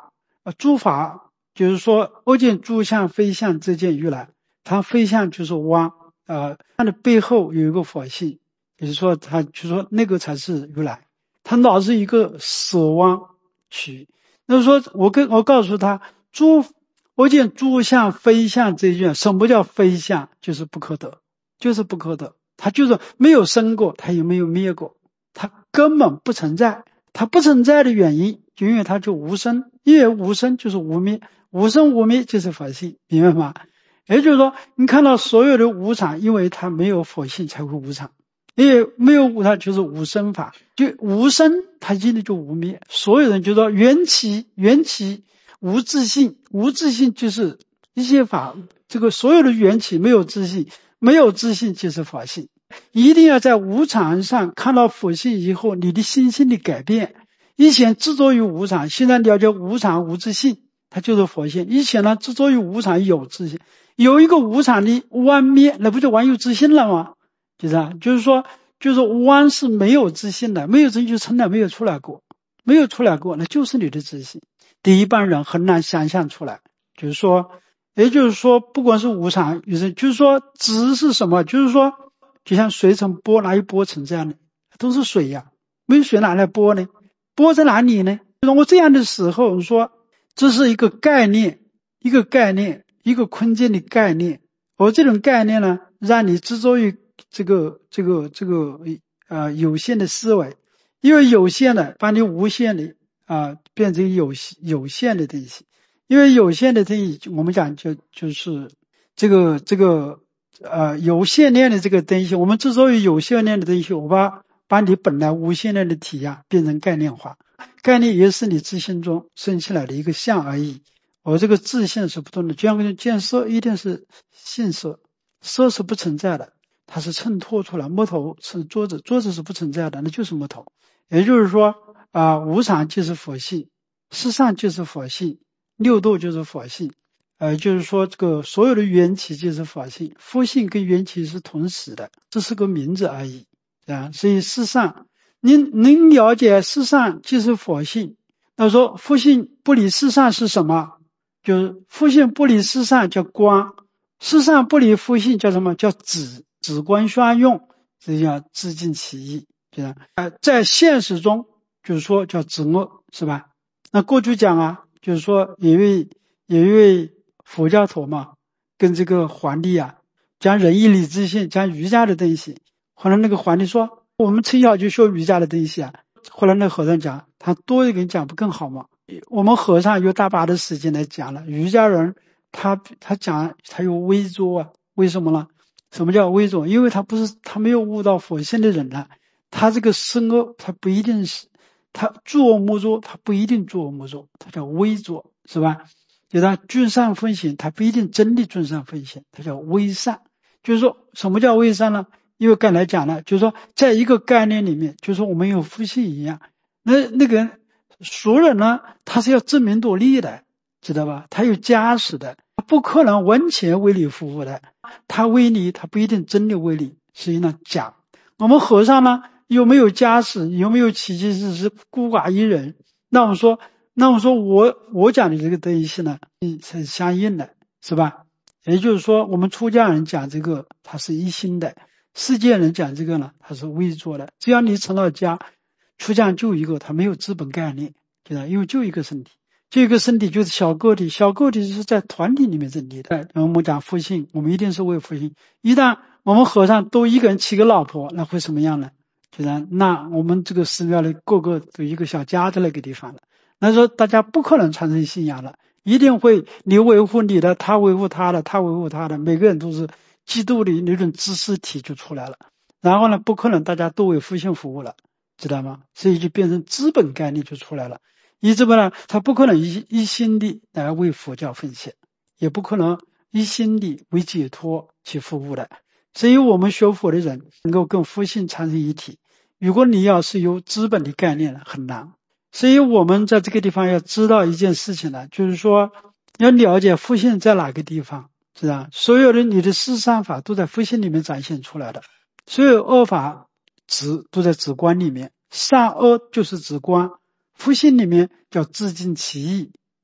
呃，诸法就是说恶见诸相非相则见如来，它非相就是妄，呃，它的背后有一个佛性，也就是说它就说那个才是如来，它老是一个舍妄取。那说我跟我告诉他，诸我见诸相非相这一句，什么叫非相？就是不可得，就是不可得，它就是没有生过，它也没有灭过，它根本不存在。它不存在的原因，就因为它就无生，因为无生就是无灭，无生无灭就是佛性，明白吗？也就是说，你看到所有的无常，因为它没有佛性才会无常，因为没有无常就是无生法，就无生它一定就无灭。所有人就说缘起，缘起无自性，无自性就是一切法，这个所有的缘起没有自性，没有自性就是法性。一定要在无常上看到佛性以后，你的心性的改变。以前执着于无常，现在了解无常无自性，它就是佛性。以前呢执着于无常有自性，有一个无常的妄灭，那不就妄有自性了吗？就是啊，就是说，就是妄是没有自性的，没有自性就从来没有出来过，没有出来过，那就是你的自性。第一般人很难想象出来，就是说，也就是说，不管是无常，就是说，执是什么？就是说。就像水成波，哪有波成这样的？都是水呀，没有水哪来波呢？波在哪里呢？我这样的时候，你说这是一个概念，一个概念，一个空间的概念。而这种概念呢，让你执着于这个这个这个呃有限的思维，因为有限的把你无限的啊、呃、变成有有限的东西，因为有限的东西，我们讲就就是这个这个。呃，有限量的这个东西，我们之所以有限量的东西，我把把你本来无限量的体验变成概念化，概念也是你自信中生起来的一个相而已。而这个自性是不同的，就像见色一定是性色，色是不存在的，它是衬托出来。木头是桌子，桌子是不存在的，那就是木头。也就是说啊、呃，无常就是佛性，世上就是佛性，六度就是佛性。呃，就是说这个所有的缘起就是法性，佛性跟缘起是同时的，这是个名字而已啊。所以世上，您您了解世上就是佛性，那说佛性不离世上是什么？就是佛性不离世上叫光，世上不离佛性叫什么？叫止，止观相用，这叫自尽其意，对吧？呃，在现实中就是说叫止恶，是吧？那过去讲啊，就是说有一位有一位。佛教徒嘛，跟这个皇帝啊讲仁义礼智信，讲瑜伽的东西。后来那个皇帝说，我们从小就学瑜伽的东西啊。后来那个和尚讲，他多一个人讲不更好吗？我们和尚有大把的时间来讲了，瑜伽人他他讲他有微拙啊，为什么呢？什么叫微拙？因为他不是他没有悟到佛性的人了，他这个生恶他不一定是他作恶莫作，他不一定作恶莫作，他叫微拙，是吧？就他均善奉行，他不一定真的均善奉行，他叫微善。就是说什么叫微善呢？因为刚才讲了，就是说在一个概念里面，就是说我们有夫妻一样，那那个熟人呢，他是要争名夺利的，知道吧？他有家室的，他不可能完全为你服务的，他为你，他不一定真的为你，实际上假。我们和尚呢，有没有家室，有没有妻妻是是孤寡一人？那我们说。那我说我我讲的这个东西呢，是相应的，是吧？也就是说，我们出家人讲这个，它是一心的；世界人讲这个呢，它是微作的。只要你成了家，出家就一个，他没有资本概念，对吧？因为就一个身体，就一个身体就是小个体，小个体是在团体里面成立的。然后我们讲佛性，我们一定是为佛性。一旦我们和尚都一个人七个老婆，那会什么样呢？就是那我们这个寺庙里个个都一个小家的那个地方了。那说大家不可能传承信仰了，一定会你维护你的，他维护他的，他维护他的，每个人都是基督的那种知识体就出来了。然后呢，不可能大家都为佛性服务了，知道吗？所以就变成资本概念就出来了。以这么呢，他不可能一一心的来为佛教奉献，也不可能一心的为解脱去服务的。所以我们学佛的人能够跟佛性产生一体，如果你要是有资本的概念了，很难。所以我们在这个地方要知道一件事情呢，就是说要了解佛性在哪个地方，是吧？所有的你的四善法都在佛性里面展现出来的，所有恶法止都在止观里面，善恶就是止观，佛性里面叫自尽其意，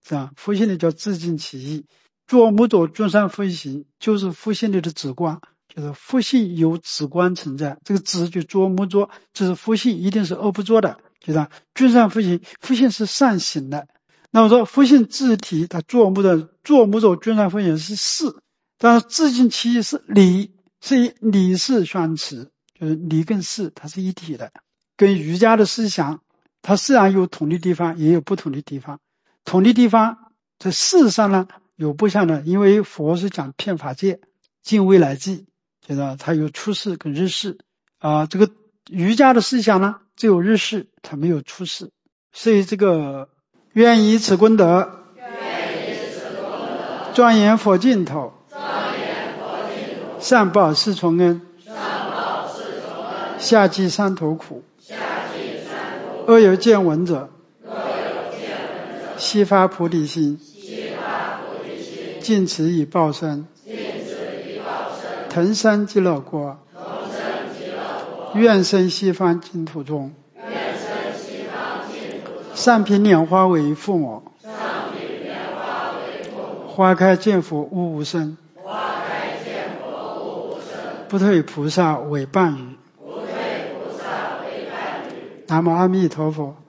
是吧？复性力叫自尽其意，作母者众善复行，就是复性力的直观，就是复性有直观存在。这个直就作母作，就是复性一定是恶不作的，对吧？众善复行，复性是善行的。那我说复性自体，它作母的作母者众善复行是事，但是自尽其意是理，是理事相持，就是理跟事它是一体的，跟儒家的思想它虽然有统一地方，也有不同的地方。统一地方在事上呢有不像的，因为佛是讲遍法界，尽未来际，觉得它有出世跟日世啊、呃。这个儒家的思想呢只有日世，它没有出世。所以这个愿以此功德，庄严佛净土，上报四重恩，下济三途苦。恶有见闻者，悉发菩提心，尽此以报身，腾生极乐国，愿生西方净土中，上品莲花为父母，花开见佛悟无生，不退菩萨为伴侣。南无阿弥陀佛。